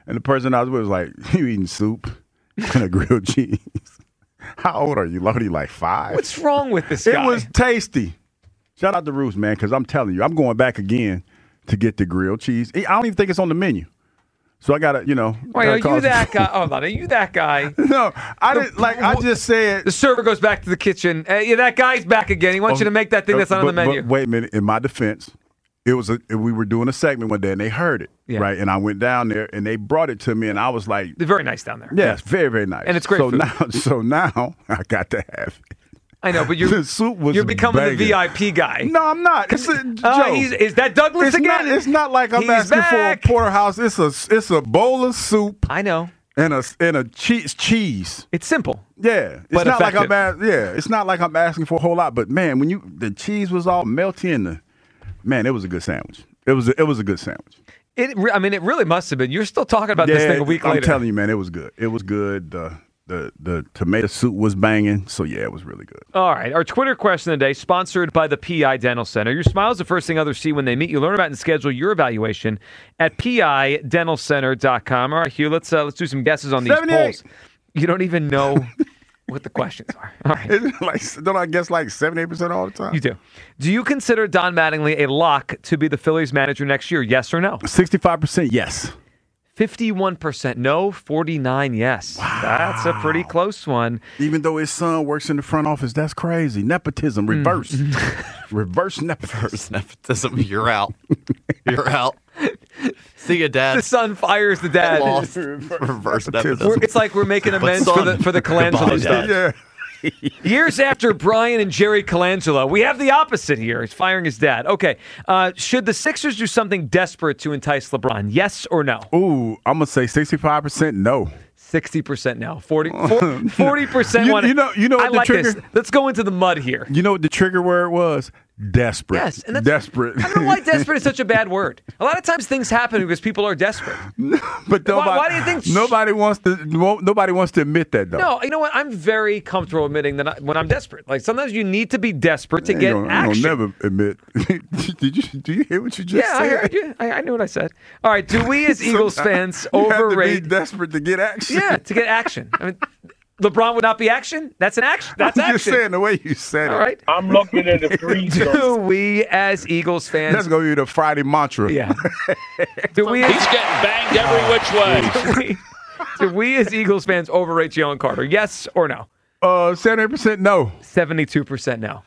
Speaker 3: And the person I was with was like, "You eating soup and a grilled cheese? How old are you, Lodi? Like five?
Speaker 1: What's wrong with this
Speaker 3: It
Speaker 1: guy?
Speaker 3: was tasty. Shout out to Roost, man, because I'm telling you, I'm going back again to get the grilled cheese. I don't even think it's on the menu. So I got to, you know.
Speaker 1: Wait,
Speaker 3: gotta
Speaker 1: are
Speaker 3: call
Speaker 1: you
Speaker 3: it-
Speaker 1: that guy? Hold on, are you that guy?
Speaker 3: No, I didn't. Like, I just said.
Speaker 1: The server goes back to the kitchen. Hey, yeah, that guy's back again. He wants you to make that thing that's not on the
Speaker 3: But-
Speaker 1: menu.
Speaker 3: but wait a minute. In my defense, it was a, we were doing a segment one day and they heard it,
Speaker 1: Yeah.
Speaker 3: right? And I went down there and they brought it to me and I was like,
Speaker 1: They're very nice down there.
Speaker 3: yeah, it's very, very nice.
Speaker 1: And it's great
Speaker 3: so
Speaker 1: food.
Speaker 3: Now, so now I got to have it.
Speaker 1: I know, but you're
Speaker 3: The soup was
Speaker 1: you're becoming
Speaker 3: banging.
Speaker 1: the V I P guy.
Speaker 3: No, I'm not. It's a,
Speaker 1: Uh,
Speaker 3: Joe,
Speaker 1: he's, is that Douglas
Speaker 3: it's
Speaker 1: again?
Speaker 3: not. It's not like I'm
Speaker 1: He's
Speaker 3: asking
Speaker 1: back.
Speaker 3: for a porterhouse. It's a it's a bowl of soup
Speaker 1: I know.
Speaker 3: and a and a cheese cheese.
Speaker 1: It's simple.
Speaker 3: Yeah, it's
Speaker 1: But
Speaker 3: not like I'm
Speaker 1: effective.
Speaker 3: as, yeah, it's not like I'm asking for a whole lot. But man, when you the cheese was all melty and the man, it was a good sandwich. It was a, it was a good sandwich.
Speaker 1: It. re- I mean, it really must have been. You're still talking about this
Speaker 3: Yeah,
Speaker 1: thing a week
Speaker 3: I'm
Speaker 1: later.
Speaker 3: telling you, man, it was good. It was good. The the the tomato soup was banging. So yeah, it was really good.
Speaker 1: All right. Our Twitter question of the day, sponsored by the P I Dental Center. Your smile is the first thing others see when they meet you. Learn about and schedule your evaluation at P I dental center dot com. All right, Hugh, let's uh, let's do some guesses on these
Speaker 3: seventy-eight.
Speaker 1: polls. You don't even know what the questions are. All right.
Speaker 3: Isn't it like don't I guess like seventy eight percent all the time?
Speaker 1: You do. Do you consider Don Mattingly a lock to be the Phillies manager next year? Yes or no?
Speaker 3: Sixty five percent yes.
Speaker 1: fifty-one percent no, forty-nine yes. Wow. That's a pretty close one.
Speaker 3: Even though his son works in the front office, that's crazy. Nepotism,
Speaker 1: Mm.
Speaker 3: reverse, reverse nepotism.
Speaker 2: Reverse nepotism. You're out. You're out. See you, Dad.
Speaker 1: The son fires the dad.
Speaker 2: Lost. Reverse
Speaker 1: We're-
Speaker 2: nepotism.
Speaker 1: It's like we're making
Speaker 2: But
Speaker 1: amends for
Speaker 2: son,
Speaker 1: the for the
Speaker 2: goodbye,
Speaker 1: Colangelo
Speaker 2: Dad.
Speaker 1: stuff.
Speaker 3: Yeah.
Speaker 1: Years after Brian and Jerry Colangelo, we have the opposite here. He's firing his dad. Okay. Uh, should the Sixers do something desperate to entice LeBron? Yes or no?
Speaker 3: Ooh, I'm gonna say sixty-five percent no.
Speaker 1: sixty percent no. forty, forty percent
Speaker 3: You-
Speaker 1: want
Speaker 3: you know- you know what
Speaker 1: I
Speaker 3: the
Speaker 1: like
Speaker 3: trigger-
Speaker 1: this. Let's go into the mud here.
Speaker 3: You know what the trigger word was? Desperate.
Speaker 1: Yes, and that's,
Speaker 3: desperate.
Speaker 1: I don't know why desperate is such a bad word. A lot of times things happen because people are desperate.
Speaker 3: but nobody,
Speaker 1: Why- why do you think-
Speaker 3: nobody wants to? no- Nobody wants to admit that though.
Speaker 1: No, you know what? I'm very comfortable admitting that I, when I'm desperate. Like sometimes you need to be desperate to
Speaker 3: I ain't
Speaker 1: get
Speaker 3: gonna- I ain't
Speaker 1: action.
Speaker 3: gonna never admit. Did you? Do you hear what you just
Speaker 1: Yeah,
Speaker 3: said?
Speaker 1: I heard you. I, I knew what I said. All right, do we as Eagles fans
Speaker 3: You have to
Speaker 1: overrate?
Speaker 3: be desperate to get action.
Speaker 1: Yeah, to get action. I mean, LeBron would not be action. That's an action. That's
Speaker 3: I'm
Speaker 1: action.
Speaker 3: just saying the way you said it.
Speaker 1: All right.
Speaker 5: I'm looking at the free throw.
Speaker 1: Do we as Eagles fans?
Speaker 3: That's gonna be the Friday mantra.
Speaker 1: Yeah. Do we as,
Speaker 6: He's getting banged every which way.
Speaker 1: do we, do we as Eagles fans overrate Jalen Carter? Yes or no?
Speaker 3: Uh, seventy percent no.
Speaker 1: Seventy-two percent no.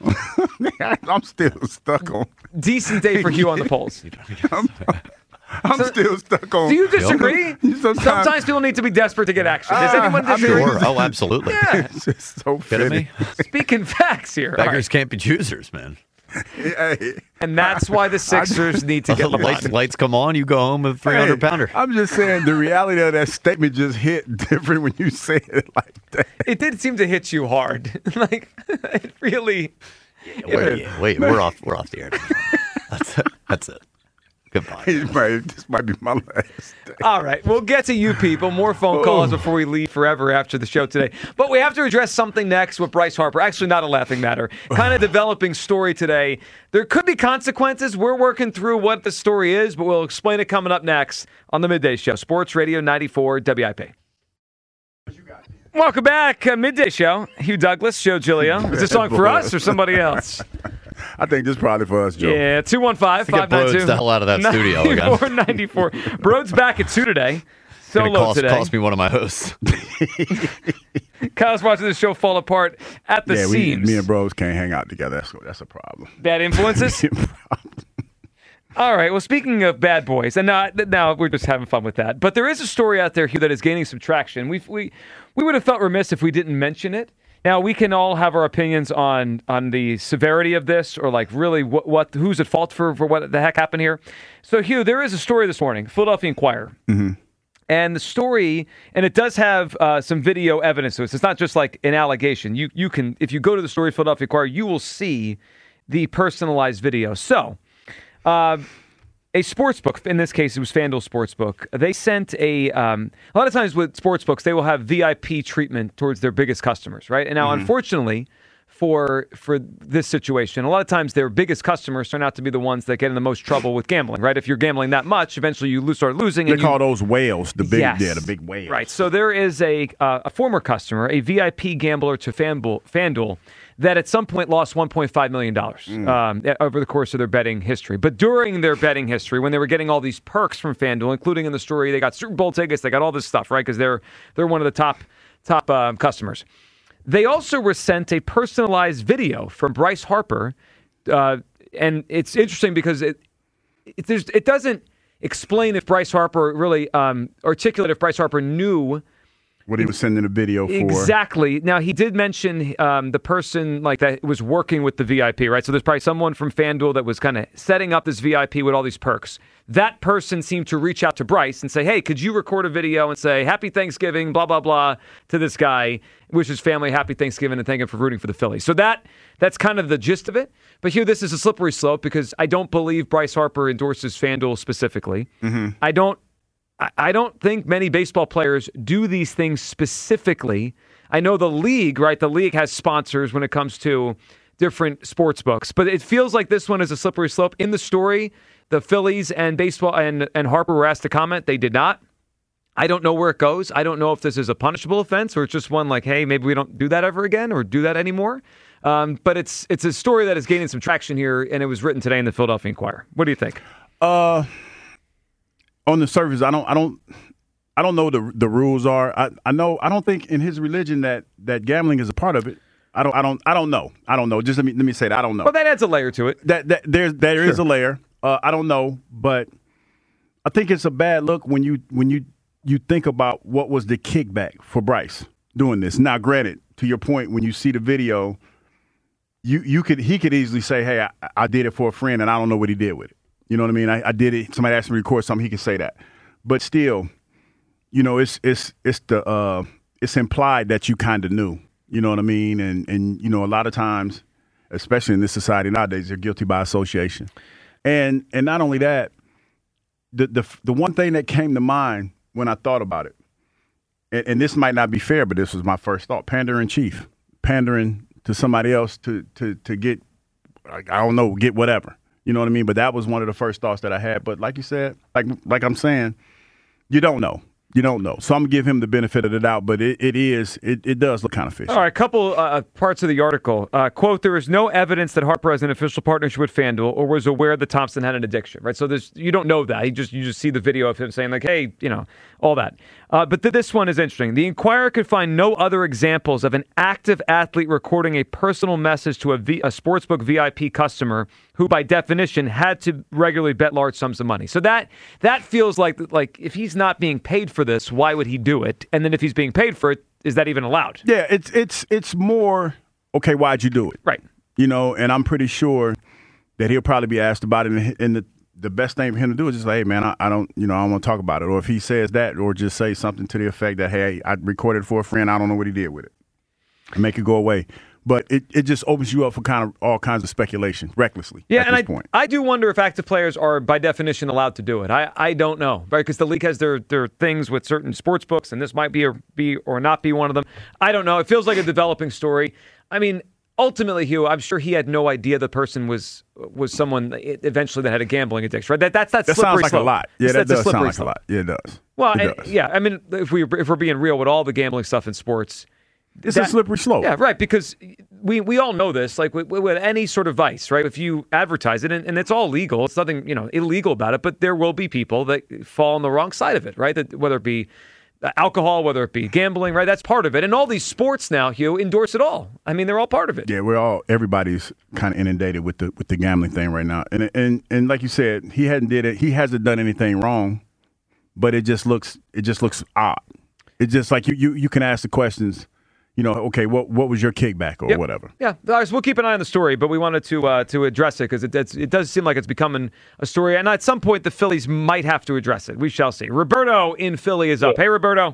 Speaker 3: I'm still stuck on.
Speaker 1: Decent day for Hugh on the polls.
Speaker 3: I'm, I'm still stuck on.
Speaker 1: Do you disagree?
Speaker 3: Sometimes-
Speaker 1: Sometimes people need to be desperate to get action. Does
Speaker 3: Ah,
Speaker 1: anyone
Speaker 3: I mean,
Speaker 1: disagree?
Speaker 2: Sure. Oh, absolutely.
Speaker 1: Yeah.
Speaker 3: It's just so
Speaker 2: Kidding
Speaker 3: fitting.
Speaker 2: me?
Speaker 1: Speaking facts here. All
Speaker 2: Beggars
Speaker 1: right.
Speaker 2: can't be choosers, man.
Speaker 3: Hey,
Speaker 1: And that's why the Sixers need to get
Speaker 2: lights,
Speaker 1: LeBron.
Speaker 2: lights come on, you go home with a three hundred pounder.
Speaker 3: hey, I'm just saying the reality of that statement just hit different when you say it like that.
Speaker 1: It did seem to hit you hard. Like, it really.
Speaker 2: Wait, wait, we're off. We're off the air. That's it. That's it. Goodbye.
Speaker 3: It might- This might be my last day.
Speaker 1: All right, we'll get to you people. More phone calls before we leave forever after the show today. But we have to address something next with Bryce Harper. Actually, not a laughing matter. Kind of developing story today. There could be consequences. We're working through what the story is, but we'll explain it coming up next on the Midday Show. Sports Radio ninety-four W I P. Welcome back. Uh, Midday Show. Hugh Douglas, Joe Giglio. Is this song for us or somebody else?
Speaker 3: I think this is probably for us, Joe.
Speaker 1: Yeah, two one five,
Speaker 2: Get
Speaker 1: five nine two.
Speaker 2: Broads the hell out of that studio again.
Speaker 1: four ninety-four. Broad's back at two today.
Speaker 2: Gonna
Speaker 1: Solo
Speaker 2: cost,
Speaker 1: today.
Speaker 2: cost me one of my hosts.
Speaker 1: Kyle's watching the show fall apart at the
Speaker 3: Yeah, we,
Speaker 1: seams.
Speaker 3: me and bros can't hang out together. That's that's a problem.
Speaker 1: Bad influences? All right. Well, speaking of bad boys, and now, now we're just having fun with that. But there is a story out there, Hugh, that is gaining some traction. We we we would have felt remiss if we didn't mention it. Now we can all have our opinions on on the severity of this, or like really what, what who's at fault for for what the heck happened here. So, Hugh, there is a story this morning, Philadelphia Inquirer. Mm-hmm. And the story, and it does have uh, some video evidence to it. So it's not just like an allegation. You you can, if you go to the story Philadelphia Inquirer, you will see the personalized video. So, uh, a sportsbook, in this case, it was FanDuel Sportsbook. They sent a, um, a lot of times with sportsbooks, they will have V I P treatment towards their biggest customers, right? And now, mm-hmm. unfortunately, for for this situation. A lot of times their biggest customers turn out to be the ones that get in the most trouble with gambling, right? If you're gambling that much, eventually you lose, start losing.
Speaker 3: They
Speaker 1: and
Speaker 3: call
Speaker 1: you,
Speaker 3: those whales, the big,
Speaker 1: yes.
Speaker 3: yeah, the big whales.
Speaker 1: Right. So there is a uh, a former customer, a V I P gambler to FanDuel, FanDuel that at some point lost one point five million dollars mm. um, over the course of their betting history. But during their betting history, when they were getting all these perks from FanDuel, including in the story, they got Super Bowl tickets, they got all this stuff, right? Because they're they're one of the top top uh, customers. They also were sent a personalized video from Bryce Harper, uh, and it's interesting because it it, there's, it doesn't explain if Bryce Harper really um, articulate if Bryce Harper knew
Speaker 3: what he was sending a video for.
Speaker 1: Exactly. Now, he did mention um, the person like that was working with the V I P, right? So there's probably someone from FanDuel that was kind of setting up this V I P with all these perks. That person seemed to reach out to Bryce and say, hey, could you record a video and say, happy Thanksgiving, blah, blah, blah, to this guy, wish his family happy Thanksgiving and thank him for rooting for the Phillies. So that that's kind of the gist of it. But here, this is a slippery slope because I don't believe Bryce Harper endorses FanDuel specifically. Mm-hmm. I don't I don't think many baseball players do these things specifically. I know the league, right? The league has sponsors when it comes to different sports books, but it feels like this one is a slippery slope. In the story, the Phillies and baseball and, and Harper were asked to comment. They did not. I don't know where it goes. I don't know if this is a punishable offense or it's just one like, hey, maybe we don't do that ever again or do that anymore. Um, but it's it's a story that is gaining some traction here, and it was written today in the Philadelphia Inquirer. What do you think? Uh.
Speaker 3: On the surface, I don't, I don't, I don't know the the rules are. I, I know I don't think in his religion that, that gambling is a part of it. I don't, I don't, I don't know. I don't know. Just let me let me say that I don't know.
Speaker 1: Well, that adds a layer to it.
Speaker 3: That that there there
Speaker 1: sure.
Speaker 3: is a layer. Uh, I don't know, but I think it's a bad look when you when you you think about what was the kickback for Bryce doing this. Now, granted, to your point, when you see the video, you you could he could easily say, hey, I, I did it for a friend, and I don't know what he did with it. You know what I mean? I, I did it. Somebody asked me to record something. He can say that, but still, you know, it's it's it's the uh, it's implied that you kind of knew. You know what I mean? And and you know, a lot of times, especially in this society nowadays, they're guilty by association. And and not only that, the the the one thing that came to mind when I thought about it, and, and this might not be fair, but this was my first thought: pandering chief, pandering to somebody else to to to get, I don't know, get whatever. You know what I mean? But that was one of the first thoughts that I had. But like you said, like like I'm saying, you don't know. You don't know. So I'm going to give him the benefit of the doubt, but it, it is, it, it does look kind of fishy.
Speaker 1: All right, a couple uh, parts of the article. Uh, quote, there is no evidence that Harper has an official partnership with FanDuel or was aware that Thompson had an addiction, right? So there's, you don't know that. You just you just see the video of him saying like, hey, you know, all that. Uh, but th- this one is interesting. The Inquirer could find no other examples of an active athlete recording a personal message to a, v- a sportsbook V I P customer who, by definition, had to regularly bet large sums of money. So that that feels like like if he's not being paid for this, why would he do it? And then if he's being paid for it, is that even allowed?
Speaker 3: Yeah, it's it's it's more, okay, why'd you do it?
Speaker 1: Right.
Speaker 3: You know, and I'm pretty sure that he'll probably be asked about it, and the the best thing for him to do is just like, hey, man, I, I don't, you know, I don't want to talk about it. Or if he says that, or just say something to the effect that, hey, I recorded for a friend, I don't know what he did with it, and make it go away. But it, it just opens you up for kind of all kinds of speculation, recklessly.
Speaker 1: Yeah,
Speaker 3: at
Speaker 1: and
Speaker 3: this
Speaker 1: I,
Speaker 3: point.
Speaker 1: I do wonder if active players are, by definition, allowed to do it. I, I don't know, right? Because the league has their, their things with certain sports books, and this might be or, be or not be one of them. I don't know. It feels like a developing story. I mean, ultimately, Hugh, I'm sure he had no idea the person was was someone eventually that had a gambling addiction, right? That that's that,
Speaker 3: that
Speaker 1: slippery
Speaker 3: sounds like
Speaker 1: slope.
Speaker 3: a lot. Yeah, that
Speaker 1: that's
Speaker 3: does sound like
Speaker 1: slope.
Speaker 3: a lot. Yeah, it does.
Speaker 1: Well,
Speaker 3: it
Speaker 1: and,
Speaker 3: does.
Speaker 1: yeah. I mean, if we if we're being real with all the gambling stuff in sports.
Speaker 3: It's
Speaker 1: that,
Speaker 3: a slippery slope.
Speaker 1: Yeah, right, because we, we all know this, like with, with any sort of vice, right? If you advertise it, and, and it's all legal, it's nothing, you know, illegal about it, but there will be people that fall on the wrong side of it, right? That whether it be alcohol, whether it be gambling, right? That's part of it. And all these sports now, Hugh, endorse it all. I mean, they're all part of it.
Speaker 3: Yeah, we're all, everybody's kind of inundated with the with the gambling thing right now. And and and like you said, he hadn't did it, he hasn't done anything wrong, but it just looks it just looks odd. It's just like you you, you can ask the questions. You know, okay, what what was your kickback or
Speaker 1: yep.
Speaker 3: whatever?
Speaker 1: Yeah, we'll keep an eye on the story, but we wanted to uh, to address it because it it does seem like it's becoming a story, and at some point the Phillies might have to address it. We shall see. Roberto in Philly is up. Hey, Roberto.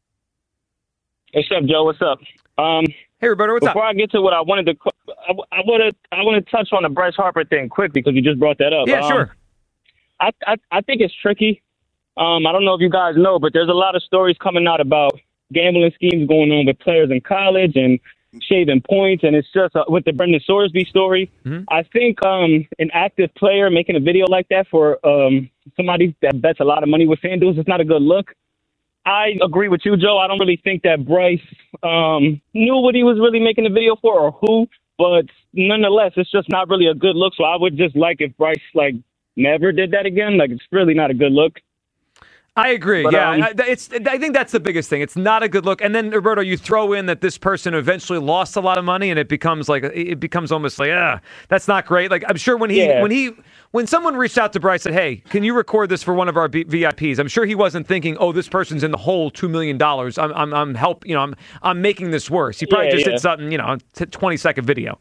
Speaker 7: What's up, Joe? What's up? Um,
Speaker 1: hey, Roberto. What's
Speaker 7: before
Speaker 1: up?
Speaker 7: Before I get to what I wanted to, I, I want to I want to touch on the Bryce Harper thing quick because you just brought that up.
Speaker 1: Yeah,
Speaker 7: um,
Speaker 1: sure.
Speaker 7: I, I I think it's tricky. Um, I don't know if you guys know, but there's a lot of stories coming out about gambling schemes going on with players in college, and shaving points, and it's just uh, with the Brendan Sorsby story. Mm-hmm. I think um, an active player making a video like that for um, somebody that bets a lot of money with FanDuel is not a good look. I agree with you, Joe. I don't really think that Bryce um, knew what he was really making the video for or who, but nonetheless, it's just not really a good look. So I would just like if Bryce like never did that again. Like, it's really not a good look.
Speaker 1: I agree.
Speaker 7: But,
Speaker 1: yeah,
Speaker 7: um,
Speaker 1: I, it's. I think that's the biggest thing. It's not a good look. And then, Roberto, you throw in that this person eventually lost a lot of money, and it becomes like it becomes almost like, ah, that's not great. Like, I'm sure when he
Speaker 7: Yeah.
Speaker 1: when he when someone reached out to Bryce and said, hey, can you record this for one of our B- V I Ps? I'm sure he wasn't thinking, oh, this person's in the hole two million dollars. I'm I'm I'm help. You know, I'm I'm making this worse. He probably
Speaker 7: Yeah,
Speaker 1: just
Speaker 7: yeah.
Speaker 1: did something. You know, a twenty second video.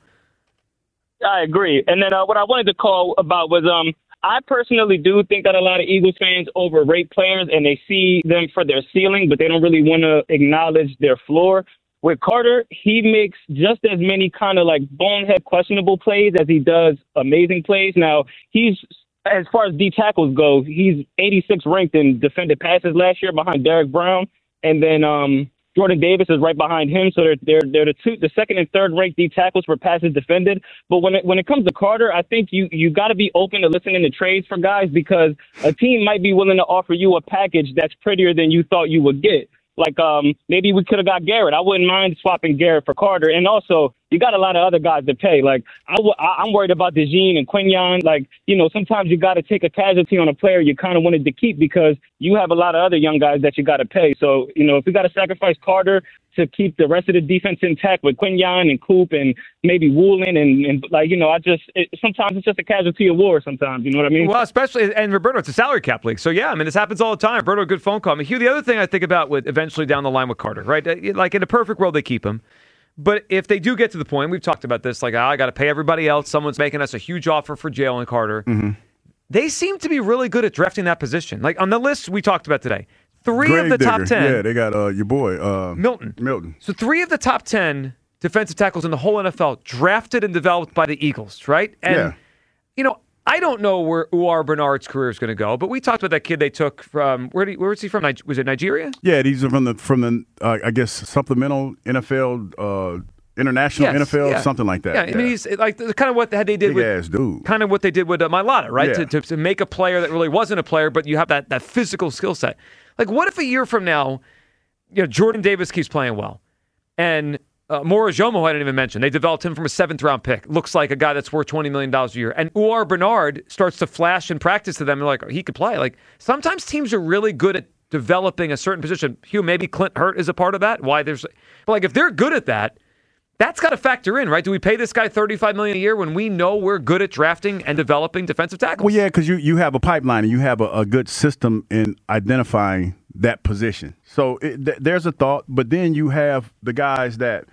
Speaker 7: I agree. And then uh, what I wanted to call about was um, I personally do think that a lot of Eagles fans overrate players and they see them for their ceiling, but they don't really want to acknowledge their floor. With Carter, he makes just as many kind of like bonehead questionable plays as he does amazing plays. Now, he's, as far as D tackles go, he's eighty-sixth ranked in defended passes last year behind Derek Brown. And then um, Jordan Davis is right behind him, so they're they're they're the two, the second and third ranked D tackles for passes defended. But when it when it comes to Carter, I think you you got to be open to listening to trades for guys because a team might be willing to offer you a package that's prettier than you thought you would get. Like um, maybe we could have got Garrett. I wouldn't mind swapping Garrett for Carter. And also, you got a lot of other guys to pay. Like I w- I- I'm worried about DeJean and Quinyon. Like, you know, sometimes you got to take a casualty on a player you kind of wanted to keep because you have a lot of other young guys that you got to pay. So, you know, if we got to sacrifice Carter to keep the rest of the defense intact with Quinyon and Coop and maybe Woolen and, and like, you know, I just it, sometimes it's just a casualty of war sometimes. You know what I mean?
Speaker 1: Well, especially, and Roberto, it's a salary cap league. So, yeah, I mean, this happens all the time. Roberto, a good phone call. I mean, Hugh, the other thing I think about with eventually down the line with Carter, right? Like, in a perfect world, they keep him. But if they do get to the point, we've talked about this, like, oh, I got to pay everybody else. Someone's making us a huge offer for Jalen Carter.
Speaker 3: Mm-hmm.
Speaker 1: They seem to be really good at drafting that position. Like, on the list we talked about today, three
Speaker 3: Grave
Speaker 1: of the
Speaker 3: digger.
Speaker 1: top ten.
Speaker 3: Yeah, they got uh, your boy uh,
Speaker 1: Milton.
Speaker 3: Milton.
Speaker 1: So three of the top ten defensive tackles in the whole N F L drafted and developed by the Eagles, right? And,
Speaker 3: Yeah.
Speaker 1: you know, I don't know where Uar Bernard's career is going to go, but we talked about that kid they took from, where, did he, where was he from? Nig- Was it Nigeria?
Speaker 3: Yeah, these are from the from the uh, I guess supplemental N F L, uh, international
Speaker 1: Yes,
Speaker 3: N F L,
Speaker 1: yeah.
Speaker 3: something like that.
Speaker 1: Yeah, I mean, he's like the, kind of what they did
Speaker 3: big
Speaker 1: with
Speaker 3: ass dude.
Speaker 1: kind of what they did with uh, Mailata, right?
Speaker 3: Yeah.
Speaker 1: To, to to make a player that really wasn't a player, but you have that that physical skill set. Like, what if a year from now, you know, Jordan Davis keeps playing well, and uh, Mora Jomo I didn't even mention. They developed him from a seventh round pick. Looks like a guy that's worth twenty million dollars a year. And Uar Bernard starts to flash in practice to them. They're like, oh, he could play. Like, sometimes teams are really good at developing a certain position. Hugh, maybe Clint Hurt is a part of that. Why there's, but like, if they're good at that, that's got to factor in, right? Do we pay this guy thirty-five million dollars a year when we know we're good at drafting and developing defensive tackles?
Speaker 3: Well, yeah, because you, you have a pipeline and you have a, a good system in identifying that position. So it, th- there's a thought, but then you have the guys that,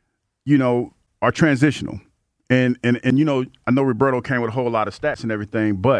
Speaker 3: you know, are transitional. And, and, and you know, I know Roberto came with a whole lot of stats and everything, but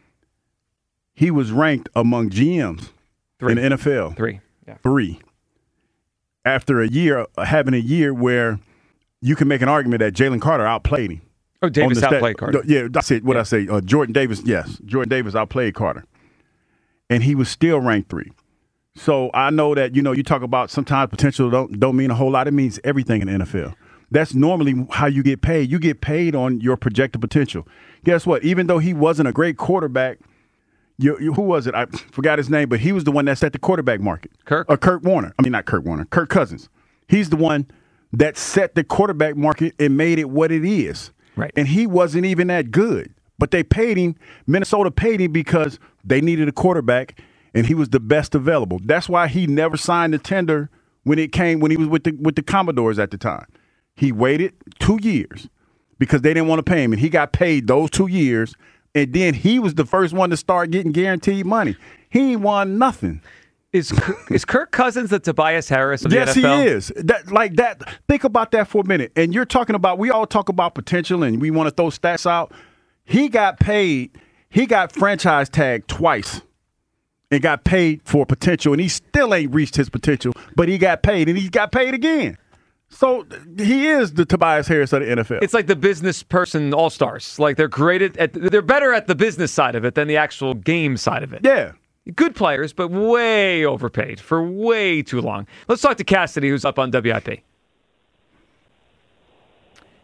Speaker 3: he was ranked among G Ms
Speaker 1: Three.
Speaker 3: in the N F L.
Speaker 1: Three. Yeah.
Speaker 3: Three. After a year, having a year where you can make an argument that Jalen Carter outplayed him.
Speaker 1: Oh, Davis
Speaker 3: on the stat-
Speaker 1: outplayed Carter.
Speaker 3: Yeah, that's it. What
Speaker 1: Yeah.
Speaker 3: I say, uh, Jordan Davis. Yes, Jordan Davis outplayed Carter, and he was still ranked three. So I know that you know you talk about sometimes potential don't don't mean a whole lot. It means everything in the N F L. That's normally how you get paid. You get paid on your projected potential. Guess what? Even though he wasn't a great quarterback, you, you, who was it? I forgot his name, but he was the one that set the quarterback market.
Speaker 1: Kirk?
Speaker 3: Uh, Kirk Warner. I mean, not Kirk Warner. Kirk Cousins. He's the one that set the quarterback market and made it what it is.
Speaker 1: Right.
Speaker 3: And he wasn't even that good. But they paid him. Minnesota paid him because they needed a quarterback, and he was the best available. That's why he never signed the tender when it came when he was with the with the Commodores at the time. He waited two years because they didn't want to pay him, and he got paid those two years. And then he was the first one to start getting guaranteed money. He ain't won nothing.
Speaker 1: Is is Kirk Cousins the Tobias Harris of the
Speaker 3: Yes,
Speaker 1: N F L?
Speaker 3: he is. That like that. Think about that for a minute. And you're talking about. We all talk about potential, and we want to throw stats out. He got paid. He got franchise tagged twice, and got paid for potential, and he still ain't reached his potential. But he got paid, and he got paid again. So he is the Tobias Harris of the N F L.
Speaker 1: It's like the business person all stars. Like they're great at, at they're better at the business side of it than the actual game side of it.
Speaker 3: Yeah.
Speaker 1: Good players, but way overpaid for way too long. Let's talk to Cassidy, who's up on W I P.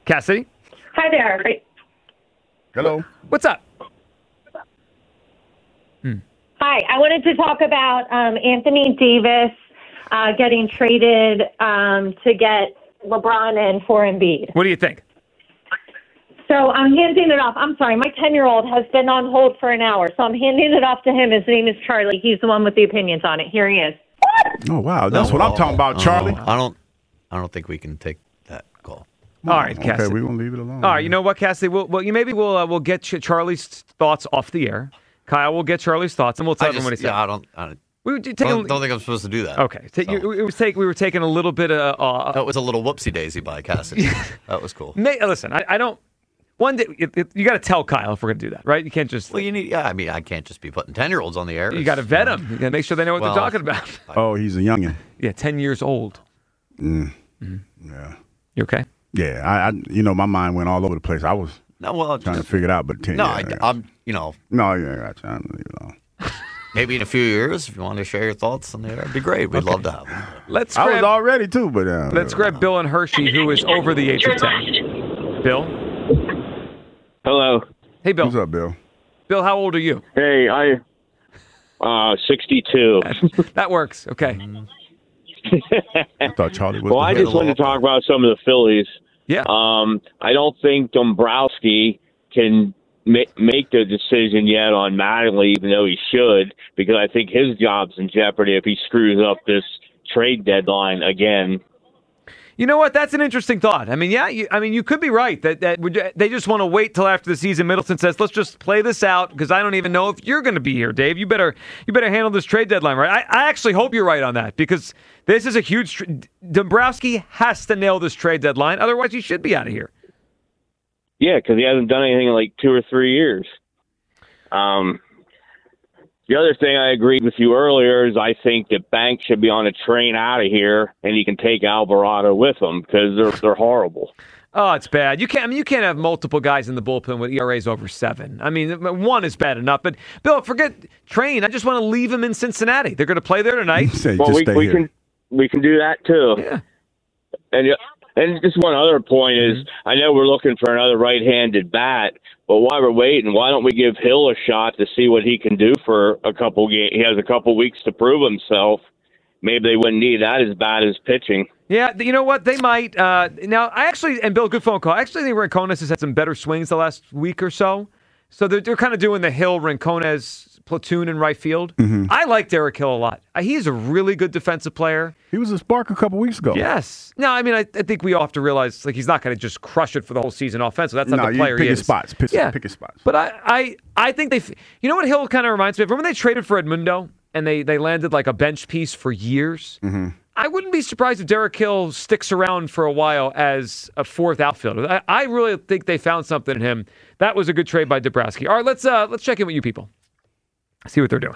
Speaker 1: Cassidy?
Speaker 8: Hi there.
Speaker 3: Hello.
Speaker 1: What's up?
Speaker 8: Hi. I wanted to talk about um, Anthony Davis uh, getting traded um, to get LeBron in for Embiid.
Speaker 1: What do you think?
Speaker 8: So I'm handing it off. I'm sorry. My ten-year-old has been on hold for an hour, so I'm handing it off to him. His name is Charlie. He's the one with the opinions on it. Here he is.
Speaker 3: Oh, wow. That's
Speaker 2: No,
Speaker 3: what I'm talking about, Charlie.
Speaker 2: I don't. I don't think we can take that call.
Speaker 1: All right, Cassidy.
Speaker 3: Okay, we're going to leave it alone.
Speaker 1: All right, you know what, Cassidy? We'll, well you maybe we'll uh, we'll get Ch- Charlie's thoughts off the air. Kyle will get Charlie's thoughts, and we'll tell
Speaker 2: I
Speaker 1: everyone what he
Speaker 2: just,
Speaker 1: said.
Speaker 2: yeah, I don't. I don't,
Speaker 1: We were
Speaker 2: I
Speaker 1: taking.
Speaker 2: don't, don't think I'm supposed to do that.
Speaker 1: Okay, Ta-
Speaker 2: So,
Speaker 1: you, it was take. We were taking a little bit of. Uh,
Speaker 2: that was a little whoopsie daisy by Cassidy. That was cool.
Speaker 1: may, listen, I, I don't. One day, it, it, you got to tell Kyle if we're going to do that, right? You can't just.
Speaker 2: Well, you need. Yeah, I mean, I can't just be putting ten year olds on the air.
Speaker 1: You got to vet them. You got to make sure they know what
Speaker 2: Well,
Speaker 1: they're talking about.
Speaker 3: Oh, he's a youngin'.
Speaker 1: Yeah, ten years old.
Speaker 3: Mm. Mm-hmm. Yeah.
Speaker 1: You okay?
Speaker 3: Yeah, I, I, you know, my mind went all over the place. I was
Speaker 2: No, well,
Speaker 3: trying to figure it out, but ten,
Speaker 2: no,
Speaker 3: yeah,
Speaker 2: I,
Speaker 3: yeah.
Speaker 2: I'm. You know,
Speaker 3: no, yeah, gotcha. I'm gonna leave it alone.
Speaker 2: maybe in a few years, if you want to share your thoughts on the air, it'd be great. We'd love to have them.
Speaker 1: Let's
Speaker 3: I was
Speaker 1: grab.
Speaker 3: all ready too, but uh,
Speaker 1: Let's grab Bill and Hershey, who is over the age of ten. Bill.
Speaker 6: Hello.
Speaker 1: Hey, Bill.
Speaker 3: What's up, Bill?
Speaker 1: Bill, how old are you?
Speaker 6: Hey, I uh sixty-two.
Speaker 1: That works. Okay.
Speaker 3: I thought Charlie was.
Speaker 6: Well, I
Speaker 3: the
Speaker 6: just wanted to talk about some of the Phillies.
Speaker 1: Yeah.
Speaker 6: Um, I don't think Dombrowski can ma- make the decision yet on Mattingly, even though he should, because I think his job's in jeopardy if he screws up this trade deadline again.
Speaker 1: You know what? That's an interesting thought. I mean, yeah. You, I mean, you could be right that that would, they just want to wait till after the season. Middleton says, "Let's just play this out," because I don't even know if you're going to be here, Dave. You better you better handle this trade deadline right. I, I actually hope you're right on that because this is a huge. Tr- Dombrowski has to nail this trade deadline, otherwise he should be out of here.
Speaker 6: Yeah, because he hasn't done anything in like two or three years. Um, the other thing I agreed with you earlier is I think that Banks should be on a train out of here, and he can take Alvarado with him because they're they're horrible.
Speaker 1: Oh, it's bad. You can't. I mean, you can't have multiple guys in the bullpen with E R As over seven. I mean, one is bad enough. But Bill, forget Train. I just want to leave him in Cincinnati. They're going to play there tonight.
Speaker 3: Say,
Speaker 6: Well,
Speaker 3: just
Speaker 6: we
Speaker 3: stay
Speaker 6: we
Speaker 3: here.
Speaker 6: can we can do that too.
Speaker 1: Yeah.
Speaker 6: And and just one other point is, I know we're looking for another right-handed bat, but while we're waiting, why don't we give Hill a shot to see what he can do for a couple games? He has a couple weeks to prove himself. Maybe they wouldn't need that as bad as pitching.
Speaker 1: Yeah, you know what? They might. Uh, now, I actually, and Bill, good phone call. I actually think Rincones has had some better swings the last week or so. So they're, they're kind of doing the Hill Rincones platoon in right field.
Speaker 3: Mm-hmm.
Speaker 1: I like Derek Hill a lot. Uh, He's a really good defensive player.
Speaker 3: He was a spark a couple weeks ago.
Speaker 1: Yes. No, I mean, I, I think we all have to realize like he's not going to just crush it for the whole season offensively. That's not
Speaker 3: No,
Speaker 1: the
Speaker 3: you
Speaker 1: player
Speaker 3: pick
Speaker 1: he
Speaker 3: his
Speaker 1: is.
Speaker 3: spots. Pick,
Speaker 1: yeah.
Speaker 3: pick his spots.
Speaker 1: But I, I, I think they. f- You know what Hill kind of reminds me of? Remember they traded for Edmundo and they they landed like a bench piece for years.
Speaker 3: Mm-hmm.
Speaker 1: I wouldn't be surprised if Derek Hill sticks around for a while as a fourth outfielder. I, I really think they found something in him. That was a good trade by Dombrowski. All right, let's uh, let's check in with you people. See what they're doing.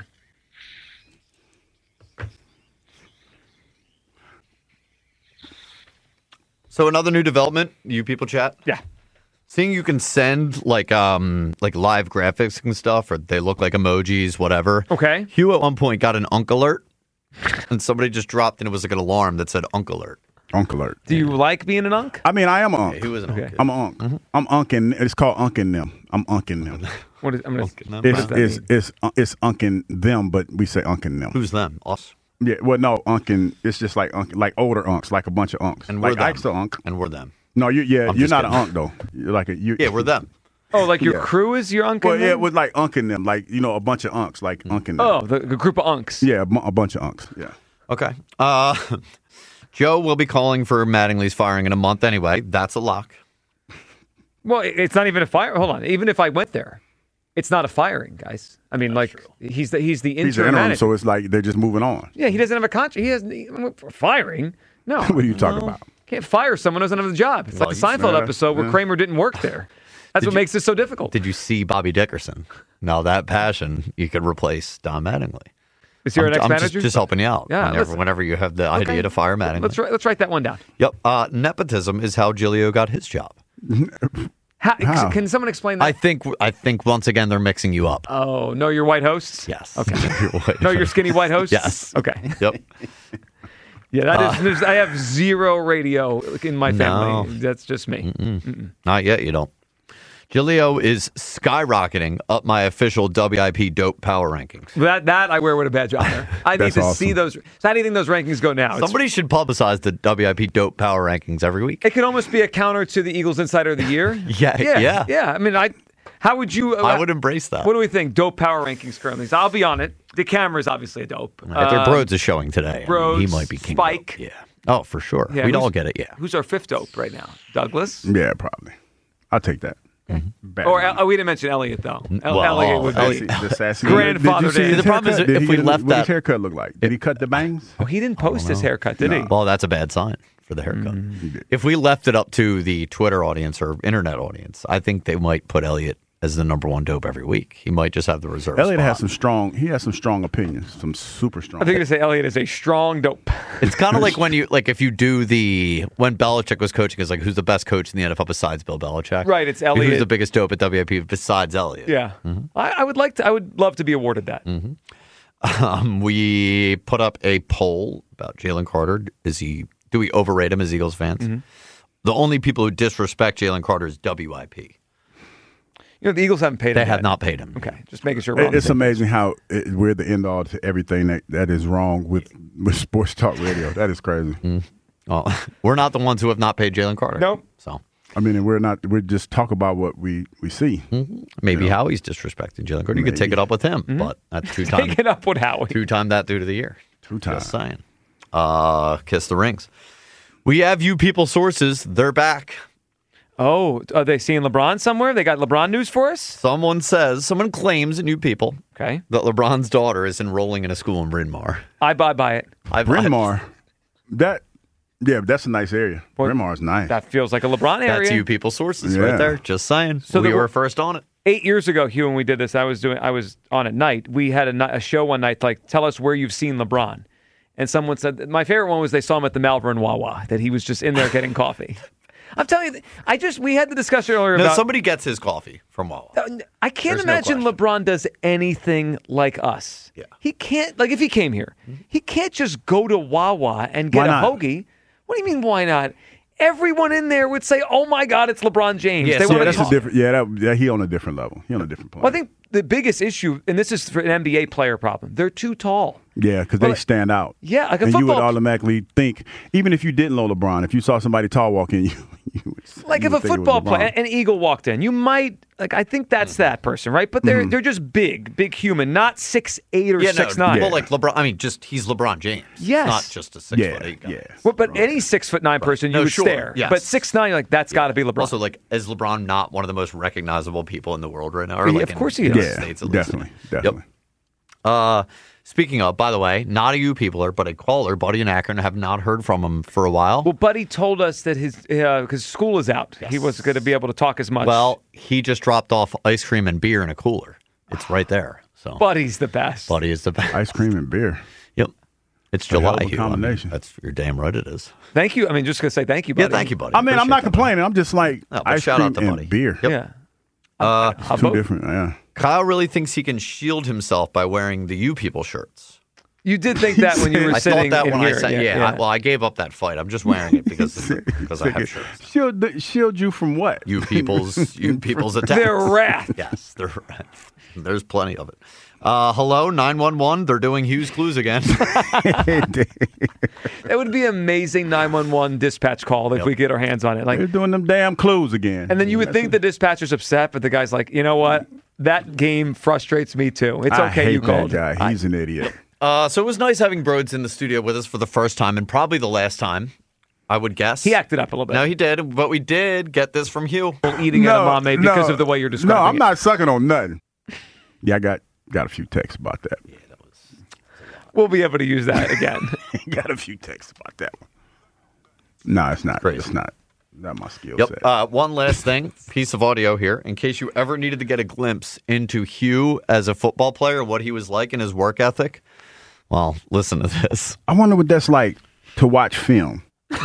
Speaker 2: So another new development, you people chat.
Speaker 1: Yeah.
Speaker 2: Seeing you can send like um like live graphics and stuff, or they look like emojis, whatever.
Speaker 1: Okay.
Speaker 2: Hugh at one point got an Unk alert, and somebody just dropped, and it was like an alarm that said Unk alert.
Speaker 3: Unk alert.
Speaker 1: Do you like being an unk?
Speaker 3: I mean, I am an unk.
Speaker 2: Yeah, he was an Unk.
Speaker 3: I'm an unk.
Speaker 2: Mm-hmm.
Speaker 3: I'm unking. It's called unking them. I'm unking them.
Speaker 1: What is? I'm gonna,
Speaker 2: Unking them.
Speaker 1: what
Speaker 3: It's
Speaker 1: does that
Speaker 3: it's
Speaker 1: mean?
Speaker 3: it's uh, it's unking them, but we say unking them.
Speaker 2: Who's them? Us.
Speaker 3: Yeah, well, no, unking. It's just like unk, like older unks, like a bunch of unks.
Speaker 2: And we're
Speaker 3: like
Speaker 2: them.
Speaker 3: Ike's a unk.
Speaker 2: And we're them.
Speaker 3: No, you yeah,
Speaker 2: I'm
Speaker 3: you're
Speaker 2: just
Speaker 3: not
Speaker 2: kidding.
Speaker 3: an unk though. You're like a you.
Speaker 2: Yeah, we're them.
Speaker 1: Oh, like your
Speaker 3: Yeah.
Speaker 1: crew is your unk?
Speaker 3: Well, yeah, it was like unking them, like you know, a bunch of unks, like unking them.
Speaker 1: Oh, the, the group of unks.
Speaker 3: Yeah, a, bu- a bunch of unks. Yeah.
Speaker 2: Okay. Uh, Joe will be calling for Mattingly's firing in a month anyway. That's a lock.
Speaker 1: Well, it- it's not even a fire. Hold on. Even if I went there, it's not a firing, guys. I mean, like he's the he's the interim,
Speaker 3: He's an interim,
Speaker 1: manager.
Speaker 3: so it's like they're just moving on.
Speaker 1: Yeah, he doesn't have a contract. He hasn't he- for firing. No.
Speaker 3: What are you talking about?
Speaker 1: Can't fire someone who doesn't have the job. It's
Speaker 2: Well,
Speaker 1: like the
Speaker 2: he's-
Speaker 1: Seinfeld
Speaker 3: uh,
Speaker 1: episode where
Speaker 3: uh.
Speaker 1: Kramer didn't work there. That's what
Speaker 2: you-
Speaker 1: makes this so difficult.
Speaker 2: Did you see Bobby Dickerson? Now that passion, you could replace Don Mattingly.
Speaker 1: Is he our
Speaker 2: I'm,
Speaker 1: next
Speaker 2: I'm
Speaker 1: manager?
Speaker 2: just, just helping you out.
Speaker 1: Yeah,
Speaker 2: whenever,
Speaker 1: listen.
Speaker 2: whenever you have the
Speaker 1: Okay.
Speaker 2: idea to fire Mattingly.
Speaker 1: Let's write, let's write that one down.
Speaker 2: Yep. Uh, nepotism is how Giglio got his job.
Speaker 1: How,
Speaker 3: How?
Speaker 1: Can someone explain that?
Speaker 2: I think. I think once again they're mixing you up.
Speaker 1: oh, know your white hosts?
Speaker 2: Yes.
Speaker 1: Okay.
Speaker 2: You're white.
Speaker 1: Know your skinny white hosts?
Speaker 2: Yes.
Speaker 1: Okay.
Speaker 2: Yep.
Speaker 1: Yeah, that
Speaker 2: Uh,
Speaker 1: is. There's, I have zero radio in my family.
Speaker 2: No.
Speaker 1: That's just me.
Speaker 2: Mm-mm. Mm-mm. Not yet, you don't. Gilio is skyrocketing up my official W I P dope power rankings.
Speaker 1: That that I wear with a badge on there. I need
Speaker 3: That's
Speaker 1: to
Speaker 3: awesome.
Speaker 1: see those. So how do you think those rankings go now? It's-
Speaker 2: Somebody should publicize the W I P dope power rankings every week.
Speaker 1: It can almost be a counter to the Eagles Insider of the Year.
Speaker 2: Yeah,
Speaker 1: yeah,
Speaker 2: yeah.
Speaker 1: yeah. I mean, I. How would you? Uh,
Speaker 2: I would embrace that.
Speaker 1: What do we think? Dope power rankings currently. So I'll be on it. The camera's obviously a dope.
Speaker 2: If
Speaker 1: Um,
Speaker 2: Broads is showing today, I mean, he
Speaker 1: Rhodes,
Speaker 2: might be king.
Speaker 1: Spike.
Speaker 2: Dope. Yeah. Oh, for sure.
Speaker 1: Yeah,
Speaker 2: We'd
Speaker 1: who's-
Speaker 2: all get it. Yeah.
Speaker 1: Who's our fifth dope right now? Douglas.
Speaker 3: Yeah, probably. I'll take that. Bad
Speaker 1: Or
Speaker 3: man.
Speaker 1: oh, we didn't mention Elliot though. El-
Speaker 2: Well,
Speaker 1: Elliot would be.
Speaker 2: Elliot-
Speaker 3: the sassy
Speaker 1: Grandfather
Speaker 3: Did you see
Speaker 1: Day.
Speaker 3: his
Speaker 2: The problem is
Speaker 3: haircut?
Speaker 2: if
Speaker 3: Did
Speaker 2: we
Speaker 3: he-
Speaker 2: left
Speaker 3: what
Speaker 2: that-
Speaker 3: his haircut look like? Did he cut the bangs?
Speaker 1: Oh, he didn't post his haircut, did he?
Speaker 2: Well, that's a bad sign for the haircut.
Speaker 1: Mm.
Speaker 2: If we left it up to the Twitter audience or internet audience, I think they might put Elliot as the number one dope every week. He might just have the reserve.
Speaker 3: Elliot
Speaker 2: spot.
Speaker 3: has some strong. He has some strong opinions. Some super strong.
Speaker 1: I think you say Elliot is a strong dope.
Speaker 2: It's kind of like when you like if you do the when Belichick was coaching, is like who's the best coach in the N F L besides Bill Belichick?
Speaker 1: Right, it's
Speaker 2: Who's
Speaker 1: Elliot.
Speaker 2: the biggest dope at W I P besides Elliot?
Speaker 1: Yeah, I, I would like to. I would love to be awarded that.
Speaker 2: Um, we put up a poll about Jalen Carter. Is he? Do we overrate him as Eagles fans? The only people who disrespect Jalen Carter is W I P.
Speaker 1: You know, the Eagles haven't paid.
Speaker 2: They
Speaker 1: him
Speaker 2: have
Speaker 1: yet.
Speaker 2: not paid him.
Speaker 1: Okay, just making sure. We're on
Speaker 3: It- It's
Speaker 1: the same page.
Speaker 3: amazing how it, we're the end all to everything that, that is wrong with, with sports talk radio. That is crazy.
Speaker 2: Well, we're not the ones who have not paid Jalen Carter.
Speaker 1: Nope.
Speaker 2: So
Speaker 3: I mean, and we're not. We just talk about what we we see.
Speaker 2: maybe Howie's disrespecting Jalen Carter. You could take it up with him, but that's two time
Speaker 1: Take it up with Howie.
Speaker 2: two time that dude of the year.
Speaker 3: Two times.
Speaker 2: Just saying. Uh, kiss the rings. We have you people sources. They're back.
Speaker 1: Oh, are they seeing LeBron somewhere? They got LeBron news for us?
Speaker 2: Someone says, someone claims at New People
Speaker 1: Okay.
Speaker 2: that LeBron's daughter is enrolling in a school in Bryn Mawr.
Speaker 1: I buy by it.
Speaker 2: I've,
Speaker 3: Bryn Mawr, that yeah, that's a nice area.
Speaker 1: Well,
Speaker 3: Bryn Mawr is nice.
Speaker 1: That feels like a LeBron area.
Speaker 2: That's you people sources
Speaker 3: Yeah.
Speaker 2: right there. Just saying.
Speaker 1: So
Speaker 2: we
Speaker 1: the-
Speaker 2: were first on it.
Speaker 1: Eight years ago, Hugh, when we did this, I was doing. I was on at night. We had a, ni- a show one night, like, tell us where you've seen LeBron. And someone said, my favorite one was they saw him at the Malvern Wawa, that he was just in there getting coffee. I'm telling you, I just, we had the discussion earlier
Speaker 2: No,
Speaker 1: about.
Speaker 2: somebody gets his coffee from Wawa.
Speaker 1: I can't
Speaker 2: There's no
Speaker 1: imagine
Speaker 2: question.
Speaker 1: LeBron does anything like us.
Speaker 2: Yeah.
Speaker 1: He can't, like, if he came here, he can't just go to Wawa and get
Speaker 3: Why
Speaker 1: a
Speaker 3: not?
Speaker 1: hoagie. What do you mean, why not? Everyone in there would say, oh my God, it's LeBron James.
Speaker 2: Yeah,
Speaker 1: they
Speaker 2: so
Speaker 1: want
Speaker 3: yeah,
Speaker 1: to
Speaker 3: that's
Speaker 1: talk.
Speaker 3: a different. Yeah, that, yeah, he on a different level. He on a different plane.
Speaker 1: Well, I think the biggest issue, and this is for an N B A player problem, they're too tall.
Speaker 3: Yeah, because
Speaker 1: Well,
Speaker 3: they stand out.
Speaker 1: Yeah, like a
Speaker 3: and you would
Speaker 1: football-
Speaker 3: automatically think, even if you didn't know LeBron, if you saw somebody tall walk in, you, you would,
Speaker 1: Like
Speaker 3: you
Speaker 1: if
Speaker 3: would
Speaker 1: a
Speaker 3: think it was
Speaker 1: football player,
Speaker 3: LeBron.
Speaker 1: an Eagle walked in, you might, like, I think that's that person, right? But they're they're just big, big human, not six eight or
Speaker 2: Yeah,
Speaker 1: six
Speaker 2: no,
Speaker 1: nine.
Speaker 2: well, like LeBron. I mean, just he's LeBron James.
Speaker 1: Yes.
Speaker 2: not just a six
Speaker 3: Yeah,
Speaker 2: foot eight guy.
Speaker 3: yeah.
Speaker 1: Well, but any six foot nine person, you
Speaker 2: No,
Speaker 1: would
Speaker 2: sure,
Speaker 1: stare.
Speaker 2: yes.
Speaker 1: But six nine, you're like, that's got to be LeBron.
Speaker 2: Also, like, is LeBron not one of the most recognizable people in the world right now? Or
Speaker 1: Yeah,
Speaker 2: like
Speaker 1: of
Speaker 2: in
Speaker 1: course he
Speaker 2: the
Speaker 1: is.
Speaker 2: United
Speaker 3: Yeah,
Speaker 2: States, at least.
Speaker 3: definitely, definitely.
Speaker 2: Yep. Uh, speaking of, by the way, not a you peopler, but a caller, Buddy in Akron, have not heard from him for a while.
Speaker 1: Well, Buddy told us that his because school is out, he wasn't going to be able to talk as much.
Speaker 2: Well, he just dropped off ice cream and beer in a cooler. It's right there. So,
Speaker 1: Buddy's the best.
Speaker 2: Buddy is the best.
Speaker 3: Ice cream and beer.
Speaker 2: Yep. It's
Speaker 3: a hell
Speaker 2: July.
Speaker 3: of a
Speaker 2: Hugh. I mean,
Speaker 3: combination.
Speaker 2: that's you're damn right. It is.
Speaker 1: Thank you. I mean, just going to say thank you, Buddy.
Speaker 2: Yeah, thank you, Buddy.
Speaker 3: I mean, I'm
Speaker 2: Appreciate
Speaker 3: not
Speaker 2: that,
Speaker 3: complaining. I'm just like
Speaker 2: No, but
Speaker 3: ice
Speaker 2: shout
Speaker 3: cream
Speaker 2: out to
Speaker 3: and
Speaker 2: Buddy.
Speaker 3: beer.
Speaker 2: Yep.
Speaker 1: Yeah.
Speaker 2: Uh,
Speaker 1: How
Speaker 3: Two
Speaker 1: about-
Speaker 3: different. Yeah.
Speaker 2: Kyle really thinks he can shield himself by wearing the You People shirts.
Speaker 1: You did think that when you were
Speaker 2: I
Speaker 1: sitting
Speaker 2: thought that
Speaker 1: in
Speaker 2: when
Speaker 1: here.
Speaker 2: I said, yeah.
Speaker 1: yeah.
Speaker 2: I, well, I gave up that fight. I'm just wearing it because of, because I have shirts.
Speaker 3: Shield, shield you from what?
Speaker 2: You people's, you people's attacks.
Speaker 1: Their wrath.
Speaker 2: Yes, their wrath. There's plenty of it. Uh, hello, nine one one. They're doing Hughes Clues again.
Speaker 1: It would be amazing nine one one dispatch call if
Speaker 2: Yep.
Speaker 1: we get our hands on it. Like,
Speaker 3: They're doing them damn clues again.
Speaker 1: and then you would think the dispatcher's upset, but the guy's like, you know what? That game frustrates me too. It's
Speaker 3: I
Speaker 1: okay
Speaker 3: hate
Speaker 1: you called.
Speaker 3: that guy.
Speaker 1: I-
Speaker 3: He's an idiot.
Speaker 2: Uh, so it was nice having Broads in the studio with us for the first time and probably the last time, I would guess.
Speaker 1: he acted up a little bit.
Speaker 2: No, he did, but we did get this from Hugh.
Speaker 1: eating edamame because
Speaker 3: no,
Speaker 1: of the way you're describing
Speaker 3: No, I'm
Speaker 1: it.
Speaker 3: not sucking on nothing. Yeah, I got got a few texts about that.
Speaker 1: We'll be able to use that again.
Speaker 3: got a few texts about that one. No, it's not.
Speaker 2: Crazy.
Speaker 3: It's not. Not my skill
Speaker 2: Yep.
Speaker 3: set.
Speaker 2: Uh, one last thing, piece of audio here, in case you ever needed to get a glimpse into Hugh as a football player, what he was like in his work ethic. Well, listen to this.
Speaker 3: I wonder what that's like to watch film.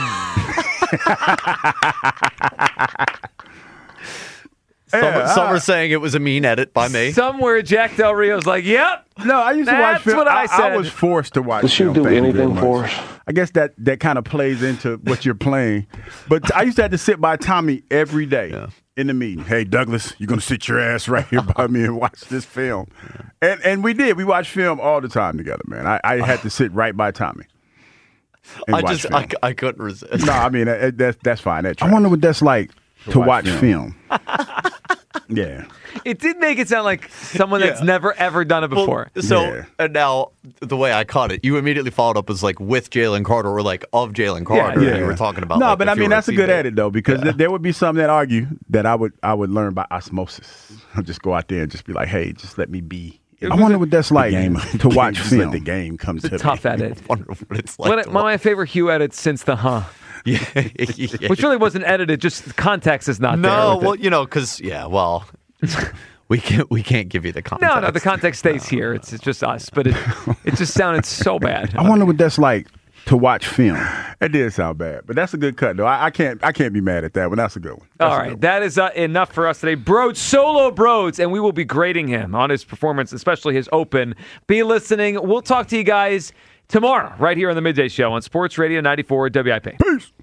Speaker 2: Some,
Speaker 3: Yeah,
Speaker 2: some
Speaker 3: I-
Speaker 2: are saying it was a mean edit by me.
Speaker 1: Somewhere Jack Del Rio's like, yep.
Speaker 3: No, I used to
Speaker 1: That's
Speaker 3: watch film.
Speaker 1: what I said.
Speaker 3: was forced to watch
Speaker 9: Does she
Speaker 3: film.
Speaker 9: do
Speaker 3: Thank you very
Speaker 9: anything
Speaker 3: much.
Speaker 9: for us?
Speaker 3: I guess that, that kind of plays into what you're playing. But I used to have to sit by Tommy every day yeah. in the meeting. Hey, Douglas, you're going to sit your ass right here by me and watch this film. Yeah. And and we did. We watched film all the time together, man. I, I had to sit right by Tommy.
Speaker 2: I just I, I couldn't resist.
Speaker 3: No, I mean, that, that's, that's fine. That I wonder what that's like to, to watch, watch film. film. Yeah.
Speaker 1: It did make it sound like someone that's yeah. never, ever done it before.
Speaker 2: Well, so,
Speaker 3: yeah.
Speaker 2: and now, the way I caught it, you immediately followed up as like with Jalen Carter or like of Jalen Carter. Yeah, yeah. You were talking about.
Speaker 3: No,
Speaker 2: like,
Speaker 3: but I mean, that's a good edit, though, because yeah. there would be some that argue that I would I would learn by osmosis. I'll just go out there and just be like, hey, just let me be. I wonder what that's like to watch film. Let the game come
Speaker 1: it's
Speaker 3: to
Speaker 1: a tough
Speaker 3: me.
Speaker 1: edit.
Speaker 2: I wonder what it's like.
Speaker 1: One of my favorite Hugh edits since the huh.
Speaker 2: Yeah, yeah.
Speaker 1: Which really wasn't edited, just context is not
Speaker 2: no,
Speaker 1: there.
Speaker 2: No, well, it. you know, because, yeah, well, we can't we can't give you the context.
Speaker 1: No, no, the context stays no, here. It's, it's just us, but it it just sounded so bad.
Speaker 3: I wonder what that's like to watch film. It did sound bad, but that's a good cut, though. I, I can't I can't be mad at that one. That's a good one. That's
Speaker 1: All right, one. That is uh, enough for us today. Broads, solo Broads, and we will be grading him on his performance, especially his open. Be listening. We'll talk to you guys tomorrow right here on the Midday Show on Sports Radio ninety-four W I P.
Speaker 3: Peace.